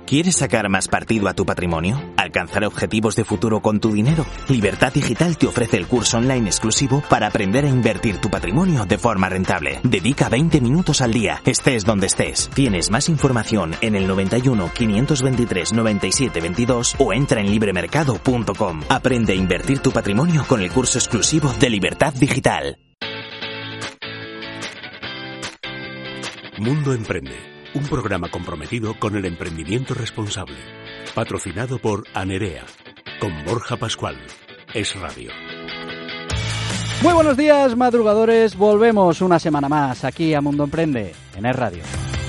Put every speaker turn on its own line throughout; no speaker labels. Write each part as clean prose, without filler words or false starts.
¿Quieres sacar más partido a tu patrimonio? ¿Alcanzar objetivos de futuro con tu dinero? Libertad Digital te ofrece el curso online exclusivo para aprender a invertir tu patrimonio de forma rentable. Dedica 20 minutos al día, estés donde estés. Tienes más información en el 91 523 97 22 o entra en libremercado.com. Aprende a invertir tu patrimonio con el curso exclusivo de Libertad Digital.
Mundo Emprende. Un programa comprometido con el emprendimiento responsable. Patrocinado por Anerea. Con Borja Pascual. Es Radio.
Muy buenos días, madrugadores. Volvemos una semana más aquí a Mundo Emprende, en Es Radio.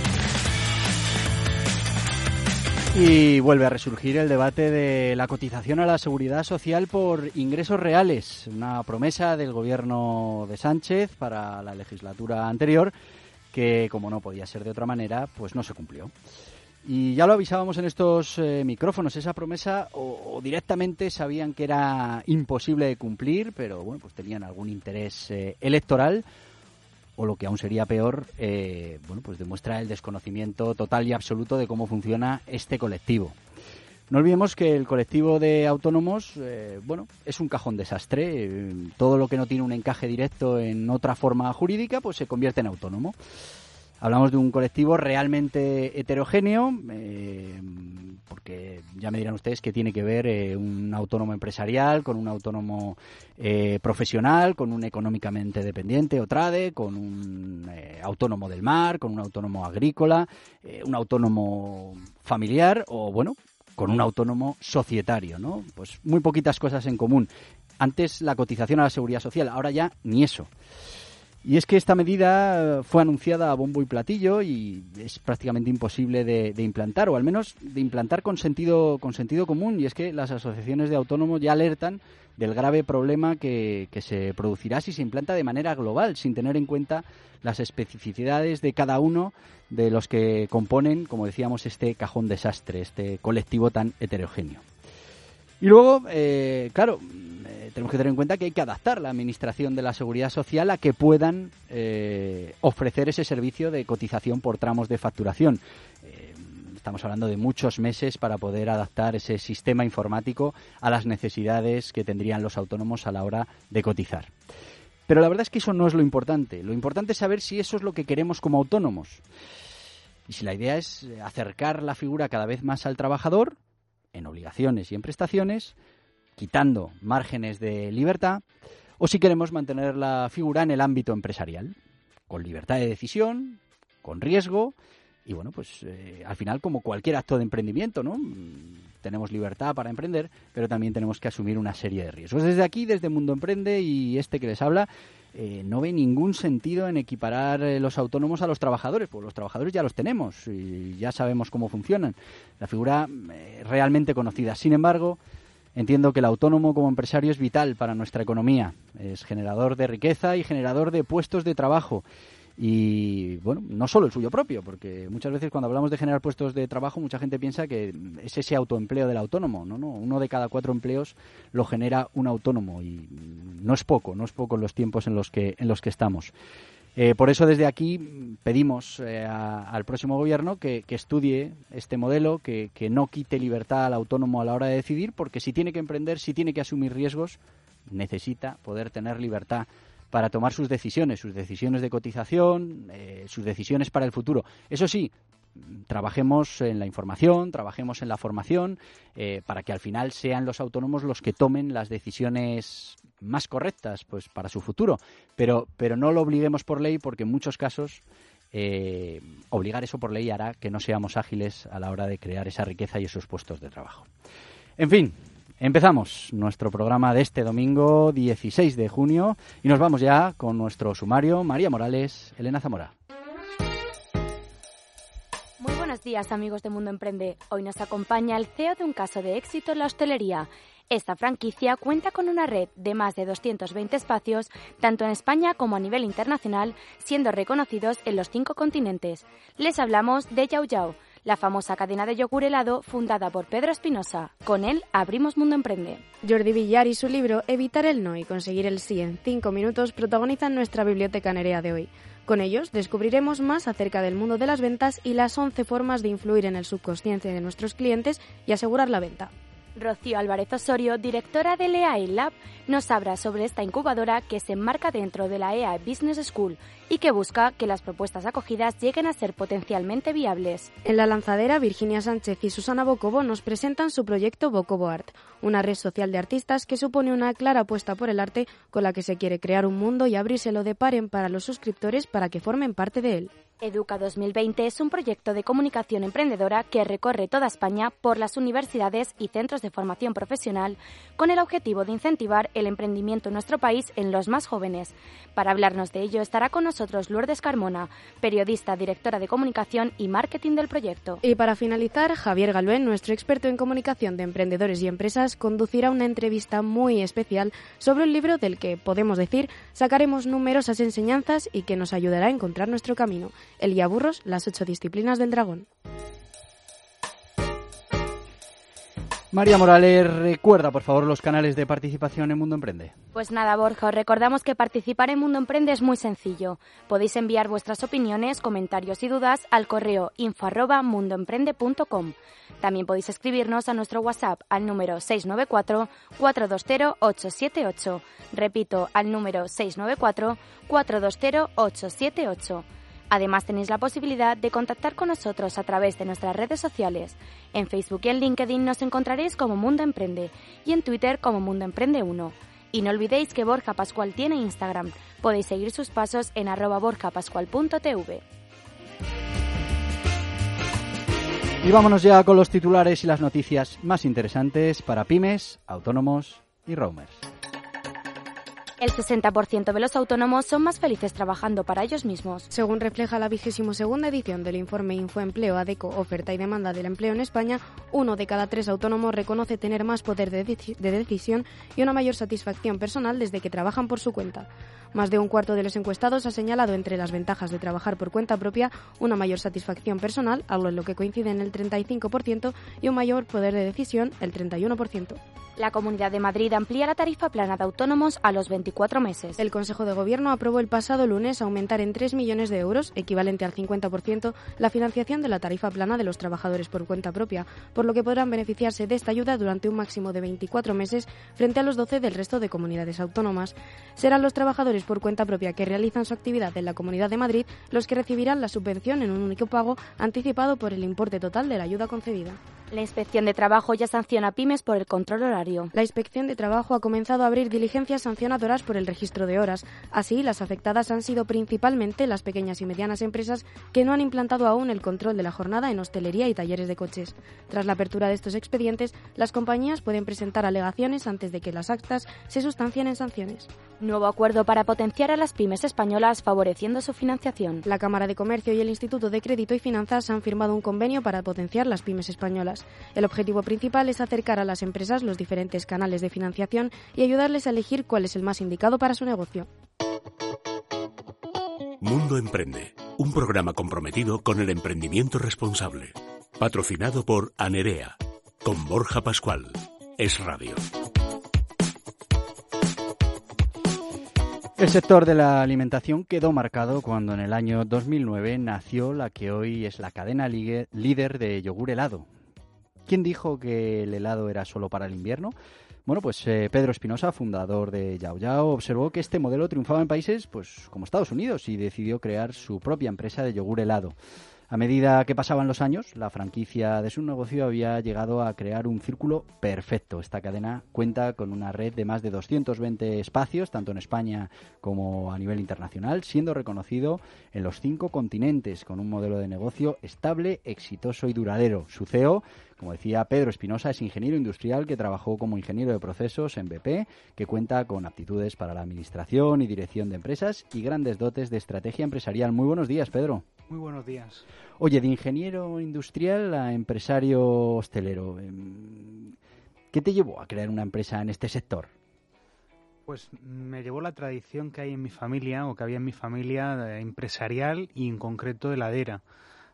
Y vuelve a resurgir el debate de la cotización a la Seguridad Social por ingresos reales. Una promesa del gobierno de Sánchez para la legislatura anterior, que, como no podía ser de otra manera, pues no se cumplió. Y ya lo avisábamos en estos micrófonos, esa promesa o directamente sabían que era imposible de cumplir, pero bueno, pues tenían algún interés electoral, o lo que aún sería peor, bueno, pues demuestra el desconocimiento total y absoluto de cómo funciona este colectivo. No olvidemos que el colectivo de autónomos, bueno, es un cajón desastre. Todo lo que no tiene un encaje directo en otra forma jurídica, pues se convierte en autónomo. Hablamos de un colectivo realmente heterogéneo, porque ya me dirán ustedes que tiene que ver un autónomo empresarial con un autónomo profesional, con un económicamente dependiente o trade, con un autónomo del mar, con un autónomo agrícola, un autónomo familiar o, bueno, con un autónomo societario, ¿no? Pues muy poquitas cosas en común. Antes la cotización a la Seguridad Social, ahora ya ni eso. Y es que esta medida fue anunciada a bombo y platillo y es prácticamente imposible de implantar, o al menos de implantar con sentido común, y es que las asociaciones de autónomos ya alertan del grave problema que se producirá si se implanta de manera global, sin tener en cuenta las especificidades de cada uno de los que componen, como decíamos, este cajón desastre, este colectivo tan heterogéneo. Y luego, claro, tenemos que tener en cuenta que hay que adaptar la administración de la Seguridad Social a que puedan ofrecer ese servicio de cotización por tramos de facturación. Estamos hablando de muchos meses para poder adaptar ese sistema informático a las necesidades que tendrían los autónomos a la hora de cotizar. Pero la verdad es que eso no es lo importante. Lo importante es saber si eso es lo que queremos como autónomos. Y si la idea es acercar la figura cada vez más al trabajador, en obligaciones y en prestaciones, quitando márgenes de libertad, o si queremos mantener la figura en el ámbito empresarial, con libertad de decisión, con riesgo, y bueno, pues al final como cualquier acto de emprendimiento, ¿no? Tenemos libertad para emprender, pero también tenemos que asumir una serie de riesgos. Desde aquí, desde Mundo Emprende y este que les habla, no ve ningún sentido en equiparar los autónomos a los trabajadores, porque los trabajadores ya los tenemos y ya sabemos cómo funcionan. La figura realmente conocida. Sin embargo, entiendo que el autónomo como empresario es vital para nuestra economía. Es generador de riqueza y generador de puestos de trabajo. Y, bueno, no solo el suyo propio, porque muchas veces cuando hablamos de generar puestos de trabajo, mucha gente piensa que es ese autoempleo del autónomo. No, 1 de cada 4 empleos lo genera un autónomo y no es poco en los tiempos en los que estamos. Por eso desde aquí pedimos al próximo gobierno que estudie este modelo, que no quite libertad al autónomo a la hora de decidir, porque si tiene que emprender, si tiene que asumir riesgos, necesita poder tener libertad para tomar sus decisiones de cotización, sus decisiones para el futuro. Eso sí, trabajemos en la información, trabajemos en la formación, para que al final sean los autónomos los que tomen las decisiones más correctas, pues, para su futuro. Pero no lo obliguemos por ley, porque en muchos casos obligar eso por ley hará que no seamos ágiles a la hora de crear esa riqueza y esos puestos de trabajo. En fin, empezamos nuestro programa de este domingo 16 de junio y nos vamos ya con nuestro sumario. María Morales, Elena Zamora.
Muy buenos días, amigos de Mundo Emprende. Hoy nos acompaña el CEO de un caso de éxito en la hostelería. Esta franquicia cuenta con una red de más de 220 espacios, tanto en España como a nivel internacional, siendo reconocidos en los 5 continentes. Les hablamos de Yao Yao, la famosa cadena de yogur helado fundada por Pedro Espinosa. Con él abrimos Mundo Emprende.
Jordi Villar y su libro Evitar el no y conseguir el sí en 5 minutos protagonizan nuestra biblioteca Nerea de hoy. Con ellos descubriremos más acerca del mundo de las ventas y las 11 formas de influir en el subconsciente de nuestros clientes y asegurar la venta.
Rocío Álvarez Osorio, directora del EAE Lab, nos habla sobre esta incubadora que se enmarca dentro de la EAE Business School y que busca que las propuestas acogidas lleguen a ser potencialmente viables.
En la lanzadera, Virginia Sánchez y Susana Bocobo nos presentan su proyecto Bocobo Art, una red social de artistas que supone una clara apuesta por el arte con la que se quiere crear un mundo y abrírselo de par en par a los suscriptores para que formen parte de él.
Educa 2020 es un proyecto de comunicación emprendedora que recorre toda España por las universidades y centros de formación profesional con el objetivo de incentivar el emprendimiento en nuestro país en los más jóvenes. Para hablarnos de ello estará con nosotros Lourdes Carmona, periodista, directora de comunicación y marketing del proyecto.
Y para finalizar, Javier Galvén, nuestro experto en comunicación de emprendedores y empresas, conducirá una entrevista muy especial sobre un libro del que, podemos decir, sacaremos numerosas enseñanzas y que nos ayudará a encontrar nuestro camino. El Guía Burros, las 8 disciplinas del dragón.
María Morales, recuerda por favor los canales de participación en Mundo Emprende.
Pues nada, Borja, os recordamos que participar en Mundo Emprende es muy sencillo. Podéis enviar vuestras opiniones, comentarios y dudas al correo info@mundoemprende.com. También podéis escribirnos a nuestro WhatsApp al número 694-420-878. Repito, al número 694-420-878. Además, tenéis la posibilidad de contactar con nosotros a través de nuestras redes sociales. En Facebook y en LinkedIn nos encontraréis como Mundo Emprende y en Twitter como Mundo Emprende 1. Y no olvidéis que Borja Pascual tiene Instagram. Podéis seguir sus pasos en @borjapascual.tv.
Y vámonos ya con los titulares y las noticias más interesantes para pymes, autónomos y roamers.
El 60% de los autónomos son más felices trabajando para ellos mismos.
Según refleja la 22ª edición del informe Infoempleo ADECO, Oferta y Demanda del Empleo en España, 1 de cada 3 autónomos reconoce tener más poder de decisión y una mayor satisfacción personal desde que trabajan por su cuenta. Más de un cuarto de los encuestados ha señalado entre las ventajas de trabajar por cuenta propia una mayor satisfacción personal, algo en lo que coinciden el 35%, y un mayor poder de decisión, el 31%.
La Comunidad de Madrid amplía la tarifa plana de autónomos a los 24 meses.
El Consejo de Gobierno aprobó el pasado lunes aumentar en 3 millones de euros, equivalente al 50%, la financiación de la tarifa plana de los trabajadores por cuenta propia, por lo que podrán beneficiarse de esta ayuda durante un máximo de 24 meses frente a los 12 del resto de comunidades autónomas. Serán los trabajadores por cuenta propia que realizan su actividad en la Comunidad de Madrid los que recibirán la subvención en un único pago anticipado por el importe total de la ayuda concedida.
La Inspección de Trabajo ya sanciona a pymes por el control horario.
La Inspección de Trabajo ha comenzado a abrir diligencias sancionadoras por el registro de horas. Así, las afectadas han sido principalmente las pequeñas y medianas empresas que no han implantado aún el control de la jornada en hostelería y talleres de coches. Tras la apertura de estos expedientes, las compañías pueden presentar alegaciones antes de que las actas se sustancien en sanciones.
Nuevo acuerdo para potenciar a las pymes españolas favoreciendo su financiación.
La Cámara de Comercio y el Instituto de Crédito y Finanzas han firmado un convenio para potenciar las pymes españolas. El objetivo principal es acercar a las empresas los diferentes canales de financiación y ayudarles a elegir cuál es el más indicado para su negocio.
Mundo Emprende, un programa comprometido con el emprendimiento responsable. Patrocinado por Anerea, con Borja Pascual. Es Radio.
El sector de la alimentación quedó marcado cuando en el año 2009 nació la que hoy es la cadena líder de yogur helado. ¿Quién dijo que el helado era solo para el invierno? Bueno, pues Pedro Espinosa, fundador de Yao Yao, observó que este modelo triunfaba en países pues como Estados Unidos y decidió crear su propia empresa de yogur helado. A medida que pasaban los años, la franquicia de su negocio había llegado a crear un círculo perfecto. Esta cadena cuenta con una red de más de 220 espacios, tanto en España como a nivel internacional, siendo reconocido en los 5 continentes, con un modelo de negocio estable, exitoso y duradero. Su CEO, como decía Pedro Espinosa, es ingeniero industrial que trabajó como ingeniero de procesos en BP, que cuenta con aptitudes para la administración y dirección de empresas y grandes dotes de estrategia empresarial. Muy buenos días, Pedro.
Muy buenos días.
Oye, de ingeniero industrial a empresario hostelero, ¿qué te llevó a crear una empresa en este sector?
Pues me llevó la tradición que hay en mi familia, o que había en mi familia, empresarial y en concreto heladera.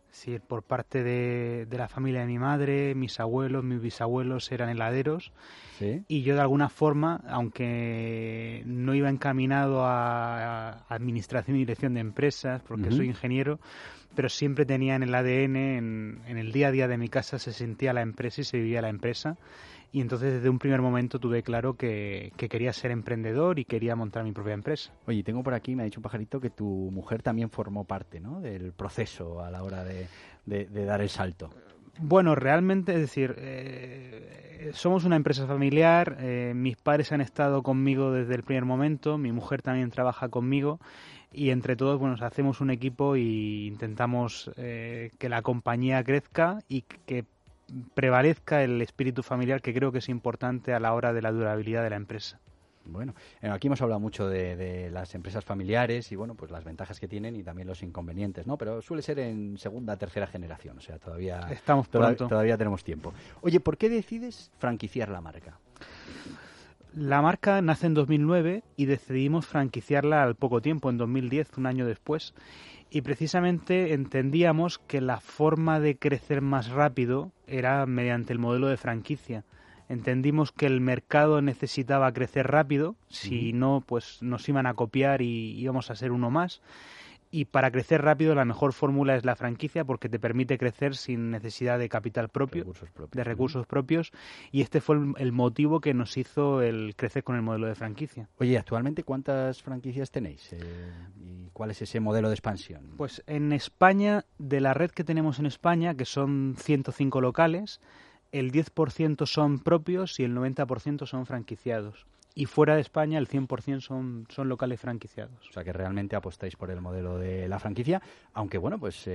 Es decir, por parte de la familia de mi madre, mis abuelos, mis bisabuelos eran heladeros.
¿Sí?
Y yo de alguna forma, aunque no iba encaminado a administración y dirección de empresas, porque soy ingeniero, pero siempre tenía en el ADN, en el día a día de mi casa se sentía la empresa y se vivía la empresa. Y entonces desde un primer momento tuve claro que quería ser emprendedor y quería montar mi propia empresa.
Oye, tengo por aquí, me ha dicho un pajarito, que tu mujer también formó parte, ¿no?, del proceso a la hora de dar el salto.
Bueno, realmente, es decir, somos una empresa familiar, mis padres han estado conmigo desde el primer momento, mi mujer también trabaja conmigo y entre todos, bueno, hacemos un equipo y intentamos que la compañía crezca y que prevalezca el espíritu familiar, que creo que es importante a la hora de la durabilidad de la empresa.
Bueno, aquí hemos hablado mucho de las empresas familiares y, bueno, pues las ventajas que tienen y también los inconvenientes, ¿no? Pero suele ser en segunda, tercera generación, o sea, todavía tenemos tiempo. Oye, ¿por qué decides franquiciar la marca?
La marca nace en 2009 y decidimos franquiciarla al poco tiempo, en 2010, un año después. Y precisamente entendíamos que la forma de crecer más rápido era mediante el modelo de franquicia. Entendimos que el mercado necesitaba crecer rápido, si no, pues nos iban a copiar y íbamos a ser uno más. Y para crecer rápido la mejor fórmula es la franquicia, porque te permite crecer sin necesidad de capital propio, de recursos propios, y este fue el motivo que nos hizo el crecer con el modelo de franquicia.
Oye, ¿actualmente cuántas franquicias tenéis? ¿Y cuál es ese modelo de expansión?
Pues en España, de la red que tenemos en España, que son 105 locales, el 10% son propios y el 90% son franquiciados. Y fuera de España el 100% son locales franquiciados.
O sea que realmente apostáis por el modelo de la franquicia, aunque bueno, pues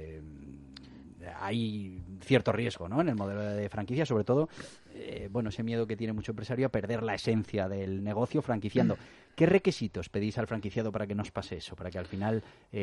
hay cierto riesgo, ¿no?, en el modelo de franquicia, sobre todo, bueno, ese miedo que tiene mucho empresario a perder la esencia del negocio franquiciando. ¿Qué requisitos pedís al franquiciado para que no os pase eso? Para que al final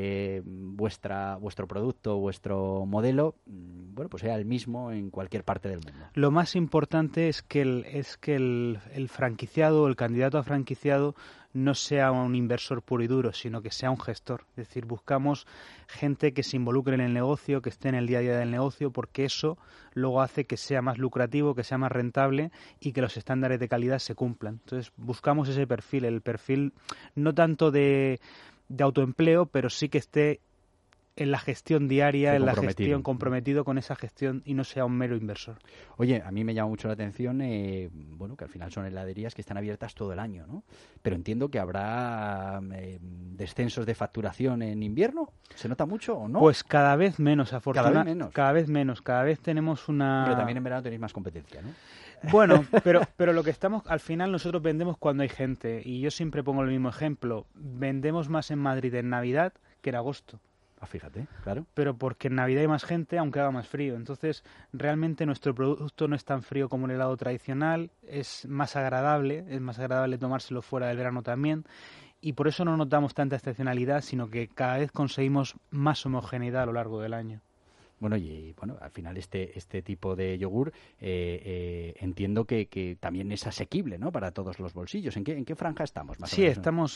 vuestro producto, vuestro modelo, bueno, pues sea el mismo en cualquier parte del mundo.
Lo más importante es que el franquiciado, el candidato a franquiciado, no sea un inversor puro y duro, sino que sea un gestor. Es decir, buscamos gente que se involucre en el negocio, que esté en el día a día del negocio, porque eso luego hace que sea más lucrativo, que sea más rentable y que los estándares de calidad se cumplan. Entonces, buscamos ese perfil, el perfil no tanto de autoempleo, pero sí que esté en la gestión diaria, en la gestión, comprometido con esa gestión y no sea un mero inversor.
Oye, a mí me llama mucho la atención, bueno, que al final son heladerías que están abiertas todo el año, ¿no? Pero entiendo que habrá descensos de facturación en invierno. ¿Se nota mucho o no?
Pues cada vez menos,
afortunadamente.
Cada vez tenemos una...
Pero también en verano tenéis más competencia, ¿no?
Bueno, pero lo que estamos, al final nosotros vendemos cuando hay gente, y yo siempre pongo el mismo ejemplo. Vendemos más en Madrid en Navidad que en agosto.
Ah, fíjate, claro.
Pero porque en Navidad hay más gente, aunque haga más frío. Entonces, realmente nuestro producto no es tan frío como el helado tradicional, es más agradable tomárselo fuera del verano también. Y por eso no notamos tanta estacionalidad, sino que cada vez conseguimos más homogeneidad a lo largo del año.
Bueno, y bueno, al final este tipo de yogur entiendo que también es asequible, ¿no?, para todos los bolsillos. ¿En qué franja estamos, más o menos?
Sí, estamos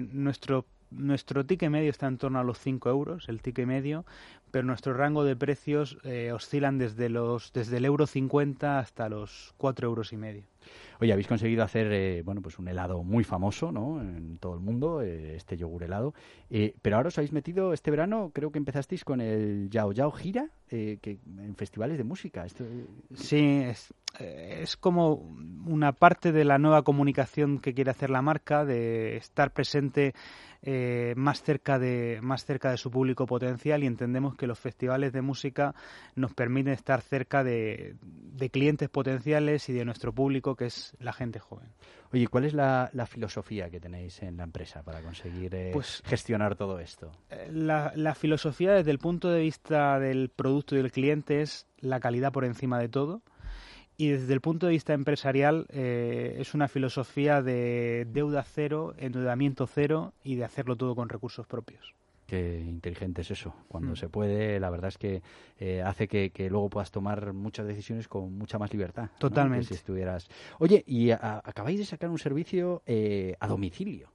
nuestro ticket medio está en torno a los 5 euros, el ticket medio, pero nuestro rango de precios oscilan desde el euro 50 hasta los 4,5 euros.
Oye, habéis conseguido hacer bueno, pues un helado muy famoso, ¿no?, en todo el mundo, este yogur helado. Pero ahora os habéis metido este verano, creo que empezasteis con el Yao Yao Gira, que en festivales de música.
Sí, es como una parte de la nueva comunicación que quiere hacer la marca, de estar presente más cerca de su público potencial, y entendemos que los festivales de música nos permiten estar cerca de clientes potenciales y de nuestro público, que es la gente joven.
Oye, ¿cuál es la filosofía que tenéis en la empresa para conseguir gestionar todo esto?
La filosofía desde el punto de vista del producto y del cliente es la calidad por encima de todo. Y desde el punto de vista empresarial es una filosofía de deuda cero, endeudamiento cero y de hacerlo todo con recursos propios.
Qué inteligente es eso. Cuando se puede, la verdad es que hace que luego puedas tomar muchas decisiones con mucha más libertad.
Totalmente.
¿No? Que si estuvieras... Oye, y acabáis de sacar un servicio a domicilio.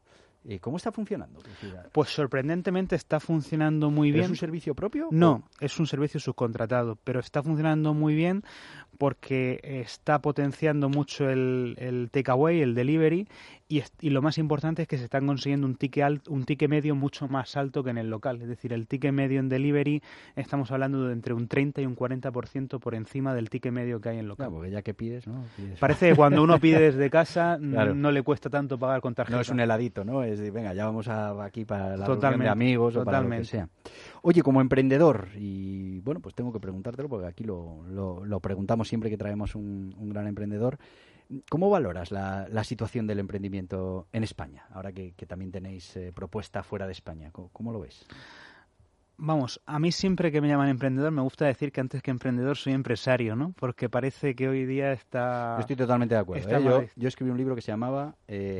¿Cómo está funcionando?
Pues sorprendentemente está funcionando muy bien.
¿Es un servicio propio?
No, es un servicio subcontratado, pero está funcionando muy bien porque está potenciando mucho el takeaway, el delivery, y lo más importante es que se están consiguiendo un ticket medio mucho más alto que en el local. Es decir, el ticket medio en delivery estamos hablando de entre un 30 y un 40% por encima del ticket medio que hay en local.
Claro, porque ya que pides, ¿no?
Parece que cuando uno pide desde casa
claro,
no le cuesta tanto pagar con tarjeta.
No es un heladito, ¿no? Es de, venga, ya vamos aquí para la reunión de amigos o para lo que sea. Oye, como emprendedor, y bueno, pues tengo que preguntártelo porque aquí lo preguntamos siempre que traemos un gran emprendedor. ¿Cómo valoras la situación del emprendimiento en España, ahora que también tenéis propuesta fuera de España? ¿Cómo lo ves?
Vamos, a mí siempre que me llaman emprendedor me gusta decir que antes que emprendedor soy empresario, ¿no? Porque parece que hoy día está...
Yo estoy totalmente de acuerdo. Yo escribí un libro que se llamaba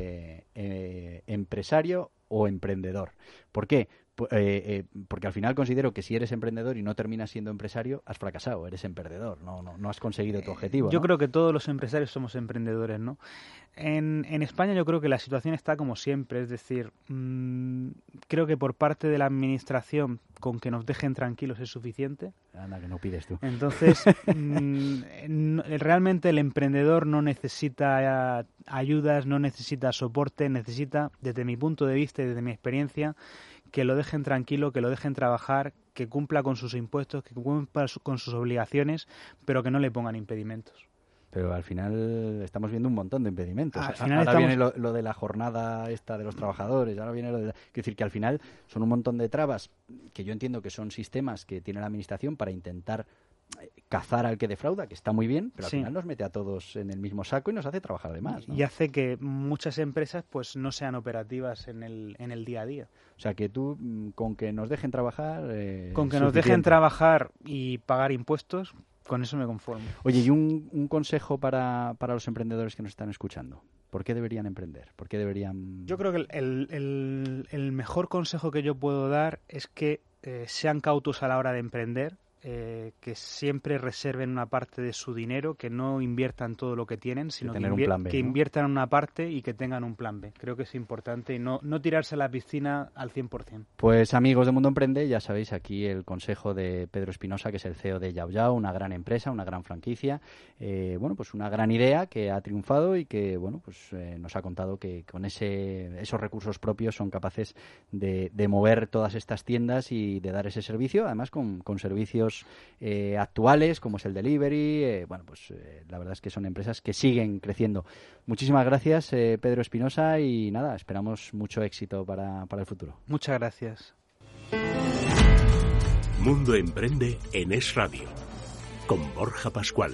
Empresario o Emprendedor. ¿Por qué? Porque al final considero que si eres emprendedor y no terminas siendo empresario, has fracasado, eres emprendedor, no has conseguido tu objetivo.
Yo
¿no?
creo que todos los empresarios somos emprendedores, ¿no? En España yo creo que la situación está como siempre, es decir, creo que por parte de la administración con que nos dejen tranquilos es suficiente.
Anda, que no pides tú.
Entonces, realmente el emprendedor no necesita ayudas, no necesita soporte, necesita, desde mi punto de vista y desde mi experiencia, que lo dejen tranquilo, que lo dejen trabajar, que cumpla con sus impuestos, que cumpla con sus obligaciones, pero que no le pongan impedimentos.
Pero al final estamos viendo un montón de impedimentos.
Ahora
viene lo de la jornada esta de los trabajadores, ahora viene lo de... Quiero decir que al final son un montón de trabas que yo entiendo que son sistemas que tiene la administración para intentar cazar al que defrauda, que está muy bien, pero al final nos mete a todos en el mismo saco y nos hace trabajar de más, ¿no?
Y hace que muchas empresas pues no sean operativas en el día a día.
O sea, que tú, con que nos dejen trabajar...
con que nos dejen trabajar y pagar impuestos, con eso me conformo.
Oye, y un consejo para los emprendedores que nos están escuchando. ¿Por qué deberían emprender? ¿Por qué deberían...?
Yo creo que el mejor consejo que yo puedo dar es que sean cautos a la hora de emprender, que siempre reserven una parte de su dinero, que no inviertan todo lo que tienen, sino que inviertan una parte y que tengan un plan B. Creo que es importante y no tirarse a la piscina al 100%.
Pues amigos de Mundo Emprende, ya sabéis aquí el consejo de Pedro Espinosa, que es el CEO de Yao Yao, una gran empresa, una gran franquicia, pues una gran idea que ha triunfado y que nos ha contado que con esos recursos propios son capaces de mover todas estas tiendas y de dar ese servicio, además con servicios actuales como es el delivery. La verdad es que son empresas que siguen creciendo. Muchísimas gracias, Pedro Espinosa, y nada, esperamos mucho éxito para el futuro.
Muchas gracias.
Mundo Emprende en Es Radio con Borja Pascual.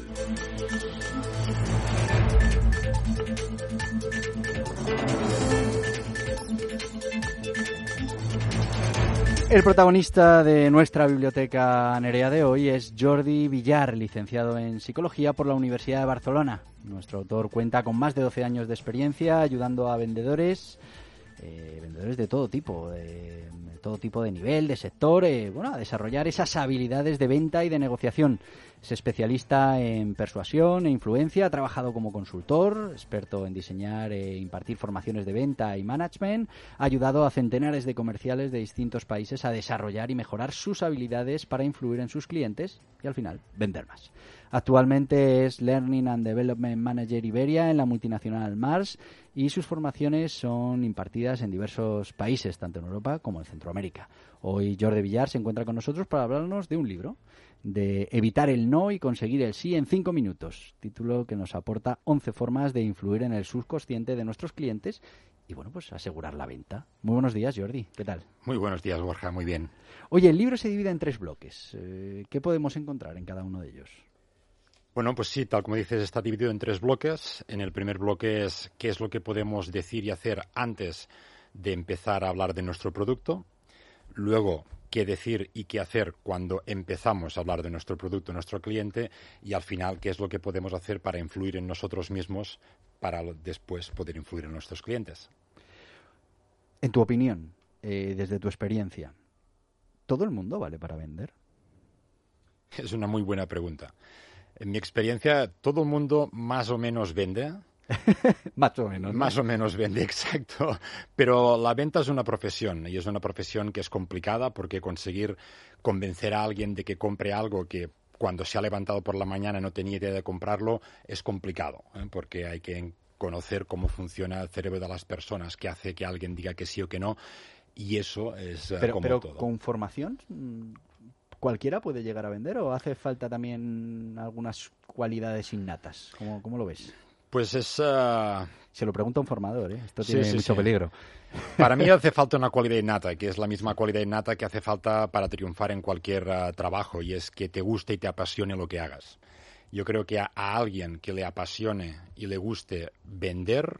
El protagonista de nuestra biblioteca Nerea de hoy es Jordi Villar, licenciado en Psicología por la Universidad de Barcelona. Nuestro autor cuenta con más de 12 años de experiencia ayudando a vendedores de todo tipo, de nivel, de sector, a desarrollar esas habilidades de venta y de negociación. Es especialista en persuasión e influencia, ha trabajado como consultor, experto en diseñar e impartir formaciones de venta y management, ha ayudado a centenares de comerciales de distintos países a desarrollar y mejorar sus habilidades para influir en sus clientes y al final vender más. Actualmente es Learning and Development Manager Iberia en la multinacional Mars y sus formaciones son impartidas en diversos países, tanto en Europa como en Centroamérica. Hoy Jordi Villar se encuentra con nosotros para hablarnos de un libro, de Evitar el no y conseguir el sí en 5 minutos, título que nos aporta 11 formas de influir en el subconsciente de nuestros clientes y asegurar la venta. Muy buenos días, Jordi, ¿qué tal?
Muy buenos días, Borja, muy bien.
Oye, el libro se divide en 3 bloques. ¿Qué podemos encontrar en cada uno de ellos?
Bueno, pues sí, tal como dices, está dividido en 3 bloques. En el primer bloque es qué es lo que podemos decir y hacer antes de empezar a hablar de nuestro producto. Luego, qué decir y qué hacer cuando empezamos a hablar de nuestro producto, nuestro cliente. Y al final, qué es lo que podemos hacer para influir en nosotros mismos para después poder influir en nuestros clientes.
En tu opinión, desde tu experiencia, ¿todo el mundo vale para vender?
Es una muy buena pregunta. En mi experiencia, todo el mundo más o menos vende,
Más o menos, ¿no?
Más o menos vende, exacto. Pero la venta es una profesión, y es una profesión que es complicada, porque conseguir convencer a alguien de que compre algo que cuando se ha levantado por la mañana no tenía idea de comprarlo es complicado, porque hay que conocer cómo funciona el cerebro de las personas, qué hace que alguien diga que sí o que no, y eso es como
pero
todo.
¿con formación cualquiera puede llegar a vender o hace falta también algunas cualidades innatas? ¿Cómo lo ves?
Pues es...
Se lo pregunta un formador, ¿eh? Esto tiene mucho peligro.
Para mí hace falta una cualidad innata, que es la misma cualidad innata que hace falta para triunfar en cualquier trabajo, y es que te guste y te apasione lo que hagas. Yo creo que a alguien que le apasione y le guste vender,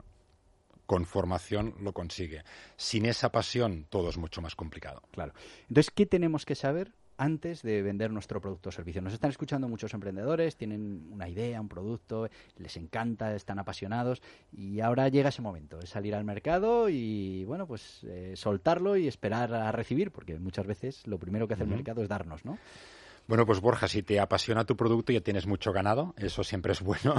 con formación lo consigue. Sin esa pasión, todo es mucho más complicado.
Claro. Entonces, ¿qué tenemos que saber antes de vender nuestro producto o servicio? Nos están escuchando muchos emprendedores, tienen una idea, un producto, les encanta, están apasionados, y ahora llega ese momento, es salir al mercado y, bueno, pues soltarlo y esperar a recibir, porque muchas veces lo primero que hace el mercado es darnos, ¿no?
Bueno, pues Borja, si te apasiona tu producto ya tienes mucho ganado, eso siempre es bueno,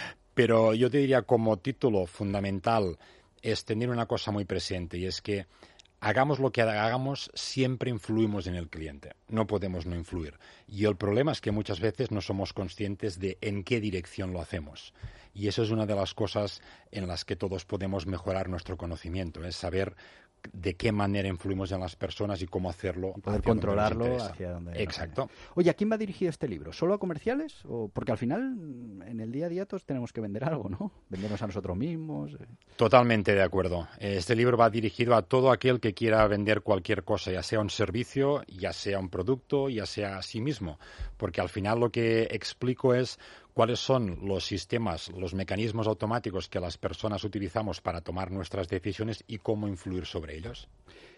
pero yo te diría como título fundamental es tener una cosa muy presente, y es que hagamos lo que hagamos, siempre influimos en el cliente. No podemos no influir. Y el problema es que muchas veces no somos conscientes de en qué dirección lo hacemos. Y eso es una de las cosas en las que todos podemos mejorar nuestro conocimiento, es saber de qué manera influimos en las personas y cómo hacerlo.
Y poder controlarlo hacia donde...
Exacto.
Oye, ¿a quién va dirigido este libro? ¿Solo a comerciales? Porque al final, en el día a día, todos tenemos que vender algo, ¿no? Vendernos a nosotros mismos.
Totalmente de acuerdo. Este libro va dirigido a todo aquel que quiera vender cualquier cosa, ya sea un servicio, ya sea un producto, ya sea a sí mismo. Porque al final lo que explico es cuáles son los sistemas, los mecanismos automáticos que las personas utilizamos para tomar nuestras decisiones y cómo influir sobre ellos.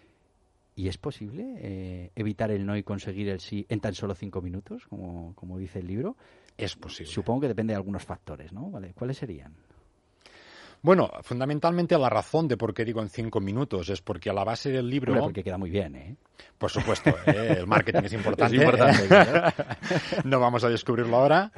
¿Y es posible evitar el no y conseguir el sí en tan solo 5 minutos, como dice el libro?
Es posible.
Supongo que depende de algunos factores, ¿no? ¿Vale? ¿Cuáles serían?
Bueno, fundamentalmente la razón de por qué digo en 5 minutos es porque a la base del libro...
Hombre, porque queda muy bien, ¿eh?
Por supuesto, el marketing es importante.
Es importante, claro.
No vamos a descubrirlo ahora.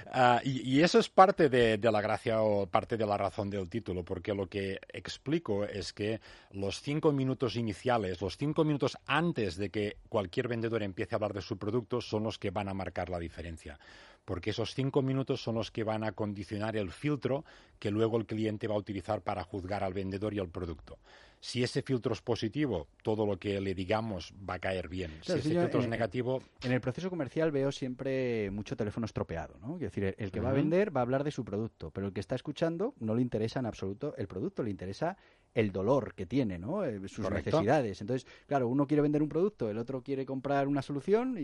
Y eso es parte de la gracia o parte de la razón del título, porque lo que explico es que los 5 minutos iniciales, los 5 minutos antes de que cualquier vendedor empiece a hablar de su producto, son los que van a marcar la diferencia. Porque esos 5 minutos son los que van a condicionar el filtro que luego el cliente va a utilizar para juzgar al vendedor y al producto. Si ese filtro es positivo, todo lo que le digamos va a caer bien.
Claro,
si ese filtro es negativo...
En el proceso comercial veo siempre mucho teléfono estropeado, ¿no? Es decir, el que va a vender va a hablar de su producto, pero el que está escuchando no le interesa en absoluto el producto, le interesa el dolor que tiene, ¿no? Sus
Correcto.
necesidades. Entonces, claro, uno quiere vender un producto, el otro quiere comprar una solución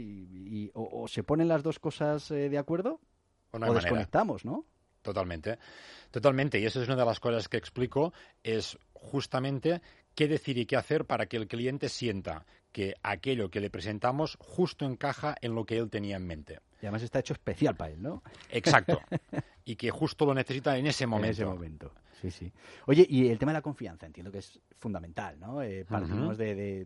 o se ponen las dos cosas de acuerdo
no hay manera.
Desconectamos, ¿no?
Totalmente, totalmente. Y eso es una de las cosas que explico, es justamente qué decir y qué hacer para que el cliente sienta que aquello que le presentamos justo encaja en lo que él tenía en mente.
Y además está hecho especial para él, ¿no?
Exacto. Y que justo lo necesita en ese momento.
En ese momento, sí, sí. Oye, y el tema de la confianza, entiendo que es fundamental, ¿no? Partimos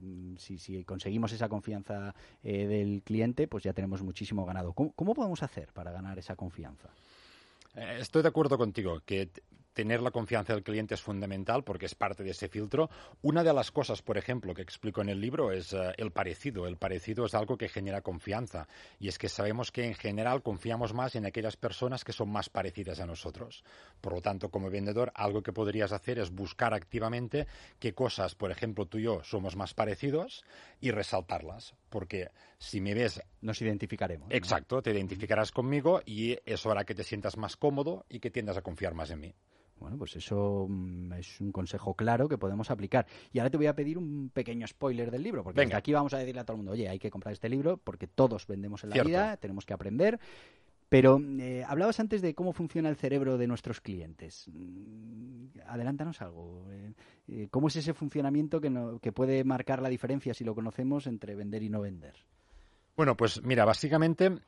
si conseguimos esa confianza del cliente, pues ya tenemos muchísimo ganado. ¿Cómo podemos hacer para ganar esa confianza?
Estoy de acuerdo contigo, que tener la confianza del cliente es fundamental porque es parte de ese filtro. Una de las cosas, por ejemplo, que explico en el libro es el parecido. El parecido es algo que genera confianza y es que sabemos que en general confiamos más en aquellas personas que son más parecidas a nosotros. Por lo tanto, como vendedor, algo que podrías hacer es buscar activamente qué cosas, por ejemplo, tú y yo somos más parecidos y resaltarlas. Porque si me ves...
Nos identificaremos, ¿no?
Exacto, te identificarás conmigo y eso hará que te sientas más cómodo y que tiendas a confiar más en mí.
Bueno, pues eso es un consejo claro que podemos aplicar. Y ahora te voy a pedir un pequeño spoiler del libro, porque desde aquí vamos a decirle a todo el mundo, oye, hay que comprar este libro porque todos vendemos en la vida, tenemos que aprender. Pero hablabas antes de cómo funciona el cerebro de nuestros clientes. Adelántanos algo. ¿Cómo es ese funcionamiento que puede marcar la diferencia, si lo conocemos, entre vender y no vender?
Bueno, pues mira, básicamente...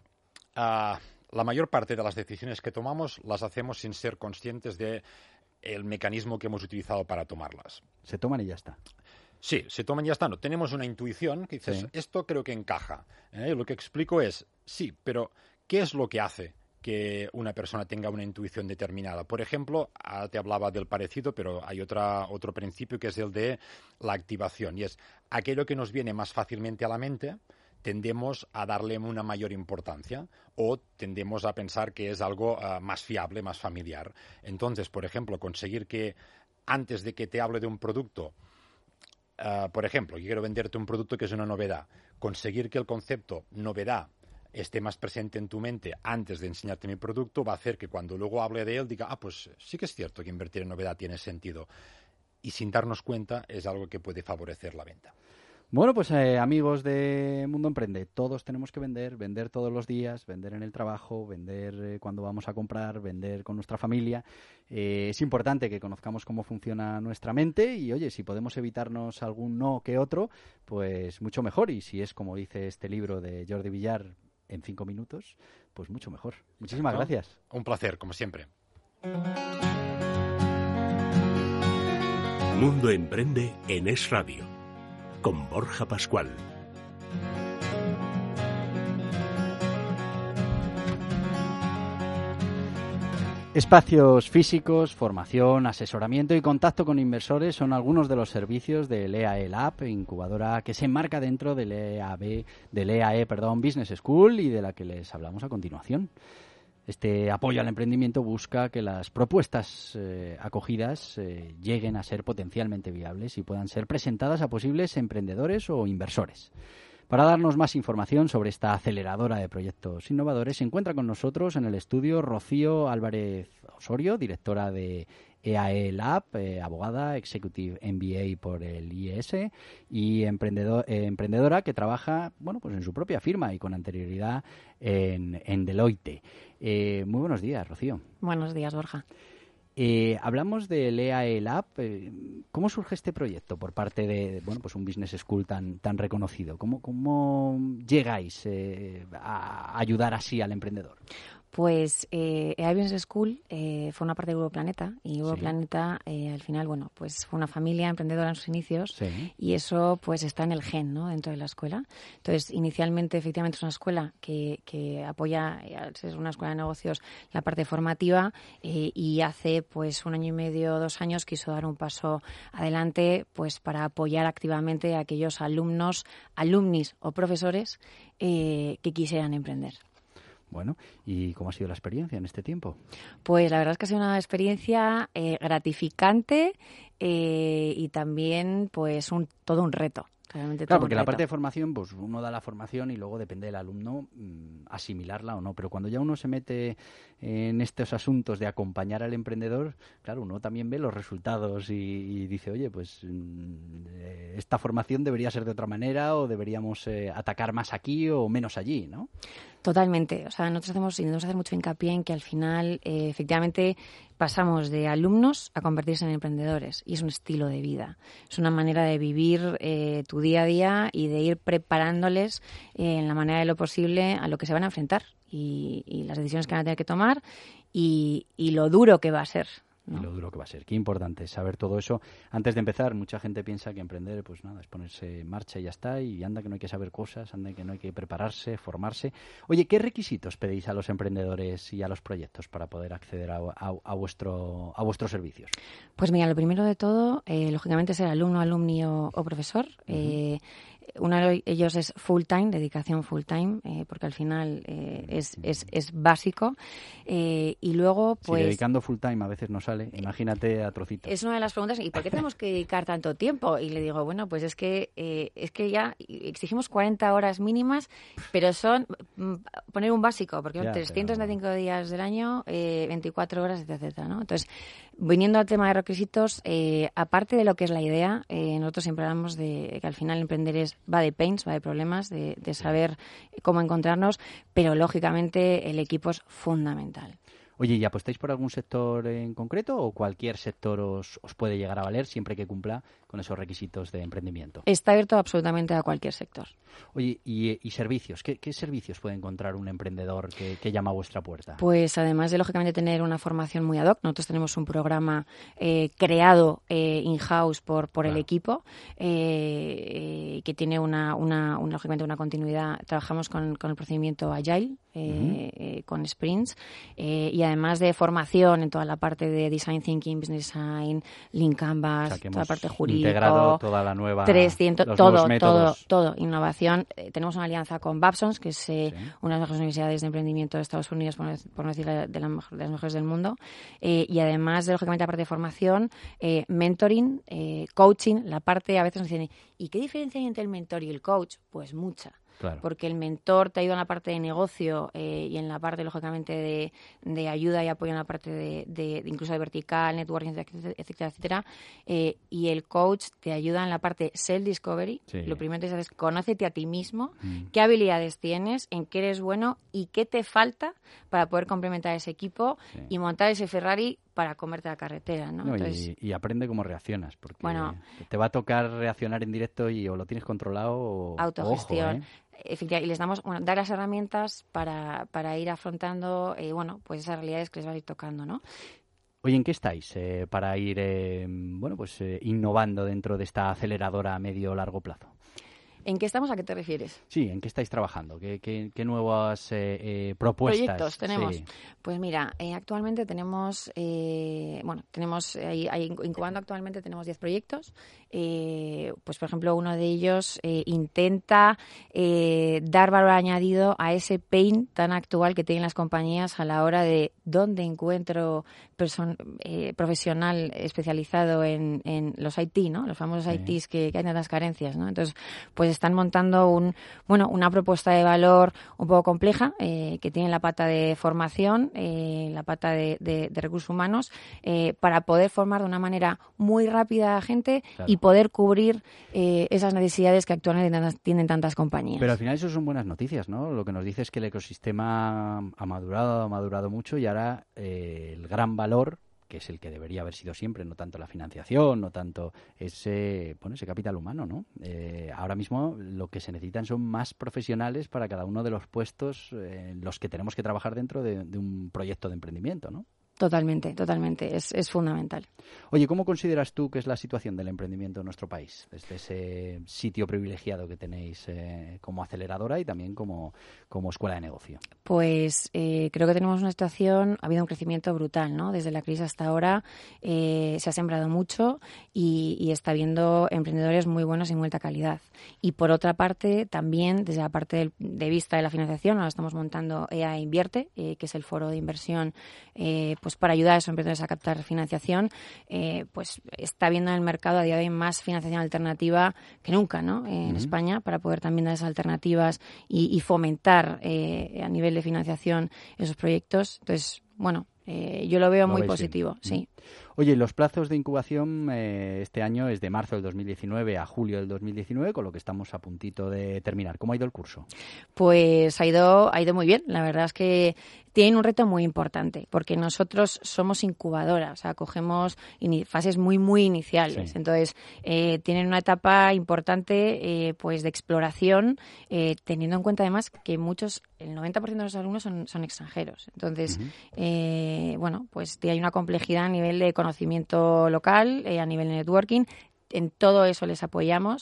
la mayor parte de las decisiones que tomamos las hacemos sin ser conscientes de el mecanismo que hemos utilizado para tomarlas.
Se toman y ya está.
Sí, se toman y ya está. No, tenemos una intuición que dices, esto creo que encaja. Lo que explico es, sí, pero ¿qué es lo que hace que una persona tenga una intuición determinada. Por ejemplo, te hablaba del parecido, pero hay otro principio que es el de la activación, y es aquello que nos viene más fácilmente a la mente, tendemos a darle una mayor importancia o tendemos a pensar que es algo más fiable, más familiar. Entonces, por ejemplo, conseguir que antes de que te hable de un producto, por ejemplo, yo quiero venderte un producto que es una novedad, conseguir que el concepto novedad esté más presente en tu mente antes de enseñarte mi producto va a hacer que cuando luego hable de él diga, pues sí que es cierto que invertir en novedad tiene sentido. Y sin darnos cuenta es algo que puede favorecer la venta.
Bueno, pues amigos de Mundo Emprende, todos tenemos que vender todos los días, vender en el trabajo, vender cuando vamos a comprar, vender con nuestra familia. Es importante que conozcamos cómo funciona nuestra mente y, oye, si podemos evitarnos algún no que otro, pues mucho mejor. Y si es como dice este libro de Jordi Villar, en 5 minutos, pues mucho mejor. Muchísimas gracias.
Un placer, como siempre.
Mundo Emprende en Es Radio, con Borja Pascual.
Espacios físicos, formación, asesoramiento y contacto con inversores son algunos de los servicios del EAE Lab, incubadora que se enmarca dentro del EAE Business School y de la que les hablamos a continuación. Este apoyo al emprendimiento busca que las propuestas acogidas lleguen a ser potencialmente viables y puedan ser presentadas a posibles emprendedores o inversores. Para darnos más información sobre esta aceleradora de proyectos innovadores, se encuentra con nosotros en el estudio Rocío Álvarez Osorio, directora de EAE Lab, abogada, Executive MBA por el IES y emprendedora que trabaja pues en su propia firma y con anterioridad en Deloitte. Muy buenos días, Rocío.
Buenos días, Borja.
Hablamos del EAE Lab. ¿Cómo surge este proyecto por parte de pues un business school tan reconocido? ¿Cómo llegáis a ayudar así al emprendedor?
Pues EAE Business School fue una parte de Grupo Planeta y Grupo Planeta al final, pues fue una familia emprendedora en sus inicios y eso pues está en el gen, ¿no? Dentro de la escuela. Entonces, inicialmente efectivamente es una escuela que apoya, es una escuela de negocios, la parte formativa y hace pues 1 año y medio, 2 años quiso dar un paso adelante pues para apoyar activamente a aquellos alumnos, alumnis o profesores que quisieran emprender.
Bueno, ¿y cómo ha sido la experiencia en este tiempo?
Pues la verdad es que ha sido una experiencia gratificante y también pues todo un reto.
Claro, porque la parte de formación, pues uno da la formación y luego depende del alumno asimilarla o no. Pero cuando ya uno se mete en estos asuntos de acompañar al emprendedor, claro, uno también ve los resultados y dice, oye, pues esta formación debería ser de otra manera o deberíamos atacar más aquí o menos allí, ¿no?
Totalmente. O sea, nosotros intentamos hacer mucho hincapié en que al final, efectivamente, pasamos de alumnos a convertirse en emprendedores y es un estilo de vida. Es una manera de vivir tu día a día y de ir preparándoles en la manera de lo posible a lo que se van a enfrentar y las decisiones que van a tener que tomar y lo duro que va a ser, ¿no?
Y lo duro que va a ser. Qué importante saber todo eso. Antes de empezar, mucha gente piensa que emprender, pues nada, es ponerse en marcha y ya está, y anda que no hay que saber cosas, anda que no hay que prepararse, formarse. Oye, ¿qué requisitos pedís a los emprendedores y a los proyectos para poder acceder a vuestros servicios?
Pues mira, lo primero de todo, lógicamente, ser alumno, alumni o profesor. Uno de ellos es full time, dedicación full time, porque al final es básico. Y luego, pues...
Si dedicando full time a veces no sale, imagínate a trocitos.
Es una de las preguntas, ¿y por qué tenemos que dedicar tanto tiempo? Y le digo, bueno, pues es que ya exigimos 40 horas mínimas, pero son poner un básico, porque son 365 días del año, 24 horas, etcétera, ¿no? Entonces, viniendo al tema de requisitos, aparte de lo que es la idea, nosotros siempre hablamos de que al final emprender va de pains, va de problemas, de saber cómo encontrarnos, pero lógicamente el equipo es fundamental.
Oye, ¿y apostáis por algún sector en concreto o cualquier sector os puede llegar a valer siempre que cumpla con esos requisitos de emprendimiento?
Está abierto absolutamente a cualquier sector.
Oye, ¿y servicios? ¿Qué servicios puede encontrar un emprendedor que llama a vuestra puerta?
Pues además de, lógicamente, tener una formación muy ad hoc, nosotros tenemos un programa creado in-house por el equipo que tiene lógicamente una continuidad. Trabajamos con el procedimiento Agile, con sprints, y además de formación en toda la parte de Design Thinking, Business Design, Lean Canvas, toda la parte jurídica,
integrado toda la nueva
300, todo, innovación. Tenemos una alianza con Babson, que es una de las mejores universidades de emprendimiento de Estados Unidos, por no decir de las mejores del mundo, y además de, lógicamente, la parte de formación, mentoring, coaching, la parte, a veces nos dicen, ¿y qué diferencia hay entre el mentor y el coach? Pues mucha. Claro. Porque el mentor te ayuda en la parte de negocio y en la parte, lógicamente, de ayuda y apoyo en la parte de incluso de vertical, networking, etcétera. Y el coach te ayuda en la parte self-discovery. Sí. Lo primero que es conócete a ti mismo, qué habilidades tienes, en qué eres bueno y qué te falta para poder complementar ese equipo y montar ese Ferrari para comerte la carretera, ¿no?
Entonces, y aprende cómo reaccionas, porque te va a tocar reaccionar en directo y o lo tienes controlado o...
Autogestión. Ojo, y les damos, dar las herramientas para ir afrontando, pues esas realidades que les va a ir tocando, ¿no?
Oye, ¿en qué estáis para ir, innovando dentro de esta aceleradora a medio o largo plazo?
¿En qué estamos? ¿A qué te refieres?
Sí, ¿en qué estáis trabajando? ¿Qué nuevas propuestas?
¿Proyectos tenemos? Sí. Pues mira, actualmente tenemos, incubando actualmente tenemos 10 proyectos. Pues por ejemplo, uno de ellos intenta dar valor añadido a ese pain tan actual que tienen las compañías a la hora de dónde encuentro profesional especializado en los IT, ¿no? Los famosos ITs que hay tantas carencias, ¿no? Entonces, pues están montando una propuesta de valor un poco compleja, que tiene la pata de formación, la pata de recursos humanos, para poder formar de una manera muy rápida a la gente y poder cubrir esas necesidades que actualmente tienen tantas compañías.
Pero al final eso son buenas noticias, ¿no? Lo que nos dice es que el ecosistema ha madurado mucho y ahora el gran valor, que es el que debería haber sido siempre, no tanto la financiación, no tanto ese capital humano, ¿no? Ahora mismo lo que se necesitan son más profesionales para cada uno de los puestos en los que tenemos que trabajar dentro de un proyecto de emprendimiento, ¿no?
Totalmente. Es fundamental.
Oye, ¿cómo consideras tú que es la situación del emprendimiento en nuestro país? Desde ese sitio privilegiado que tenéis como aceleradora y también como escuela de negocio.
Pues creo que tenemos una situación, ha habido un crecimiento brutal, ¿no? Desde la crisis hasta ahora se ha sembrado mucho y está habiendo emprendedores muy buenos y muy alta calidad. Y por otra parte, también desde la parte de vista de la financiación, ahora estamos montando EA Invierte, que es el foro de inversión pues para ayudar a esos emprendedores a captar financiación, pues está habiendo en el mercado a día de hoy más financiación alternativa que nunca, ¿no? En España, para poder también dar esas alternativas y fomentar a nivel de financiación esos proyectos. Entonces, yo lo veo muy positivo, sí.
Oye, los plazos de incubación este año es de marzo del 2019 a julio del 2019, con lo que estamos a puntito de terminar. ¿Cómo ha ido el curso?
Pues ha ido muy bien. La verdad es que tienen un reto muy importante, porque nosotros somos incubadoras, o sea, cogemos fases muy, muy iniciales. Sí. Entonces, tienen una etapa importante pues de exploración, teniendo en cuenta además que el 90% de los alumnos son extranjeros. Entonces, pues hay una complejidad a nivel de conocimiento local, a nivel de networking. En todo eso les apoyamos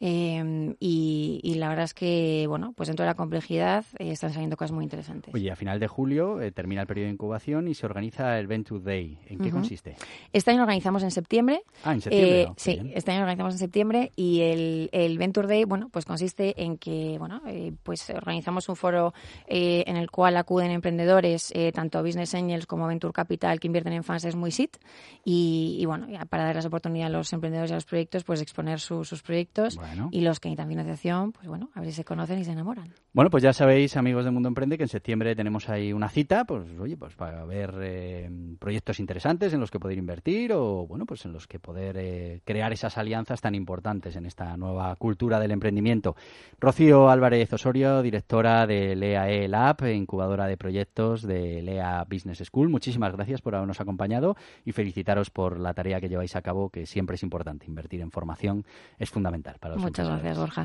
y la verdad es que, pues dentro de la complejidad están saliendo cosas muy interesantes.
Oye, a final de julio termina el periodo de incubación y se organiza el Venture Day. ¿En qué consiste?
Este año lo organizamos en septiembre.
¿En septiembre?
Sí, este año lo organizamos en septiembre y el Venture Day, pues consiste en que, pues organizamos un foro en el cual acuden emprendedores, tanto Business Angels como Venture Capital, que invierten en fases muy seed y para dar las oportunidades a los emprendedores y a los proyectos, pues exponer sus proyectos y los que necesitan financiación, pues a ver si se conocen y se enamoran.
Bueno, pues ya sabéis, amigos de Mundo Emprende, que en septiembre tenemos ahí una cita, pues para ver proyectos interesantes en los que poder invertir o, pues en los que poder crear esas alianzas tan importantes en esta nueva cultura del emprendimiento. Rocío Álvarez Osorio, directora de LEAE Lab, incubadora de proyectos de LEA Business School. Muchísimas gracias por habernos acompañado y felicitaros por la tarea que lleváis a cabo, que siempre es importante. Invertir en formación es fundamental para los
Muchas gracias, Borja.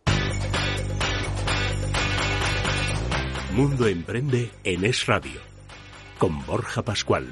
Mundo Emprende en Es Radio, con Borja Pascual.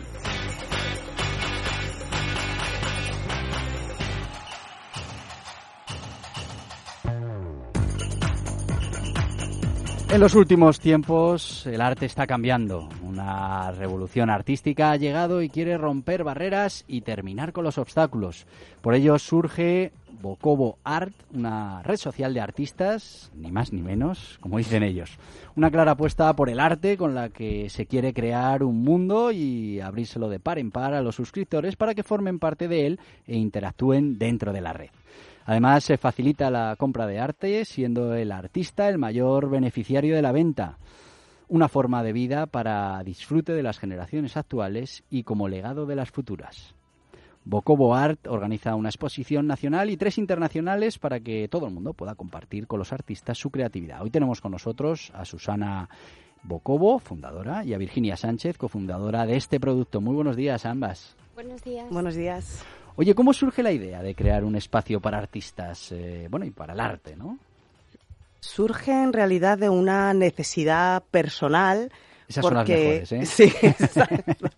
En los últimos tiempos el arte está cambiando. Una revolución artística ha llegado y quiere romper barreras y terminar con los obstáculos. Por ello surge Bocobo Art, una red social de artistas, ni más ni menos, como dicen ellos. Una clara apuesta por el arte con la que se quiere crear un mundo y abrírselo de par en par a los suscriptores para que formen parte de él e interactúen dentro de la red. Además, se facilita la compra de arte, siendo el artista el mayor beneficiario de la venta. Una forma de vida para disfrute de las generaciones actuales y como legado de las futuras. Bocobo Art organiza una exposición nacional y 3 internacionales para que todo el mundo pueda compartir con los artistas su creatividad. Hoy tenemos con nosotros a Susana Bocobo, fundadora, y a Virginia Sánchez, cofundadora de este producto. Muy buenos días a ambas.
Buenos días.
Buenos días.
Oye, ¿cómo surge la idea de crear un espacio para artistas, y para el arte, ¿no?
Surge en realidad de una necesidad personal.
Esas son las mejores, ¿eh?
Sí, exacto.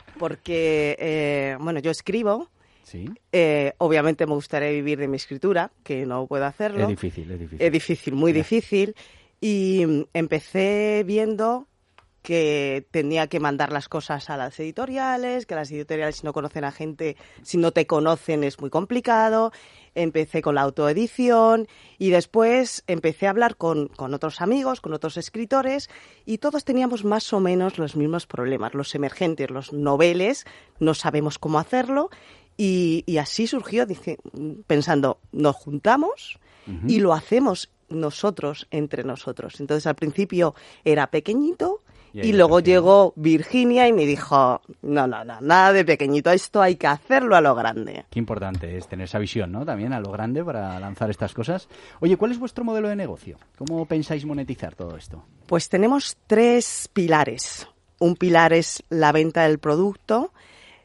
Porque, yo escribo.
Sí.
Obviamente me gustaría vivir de mi escritura, que no puedo hacerlo.
Es difícil.
Es difícil, muy difícil. Y empecé viendo que tenía que mandar las cosas a las editoriales, que las editoriales si no conocen a gente, si no te conocen es muy complicado. Empecé con la autoedición y después empecé a hablar con otros amigos, con otros escritores y todos teníamos más o menos los mismos problemas. Los emergentes, los noveles, no sabemos cómo hacerlo y así surgió pensando, nos juntamos y lo hacemos nosotros entre nosotros. Entonces al principio era pequeñito. Y luego llegó Virginia y me dijo, no, nada de pequeñito, esto hay que hacerlo a lo grande.
Qué importante es tener esa visión, ¿no? También a lo grande para lanzar estas cosas. Oye, ¿cuál es vuestro modelo de negocio? ¿Cómo pensáis monetizar todo esto?
Pues tenemos 3 pilares. Un pilar es la venta del producto.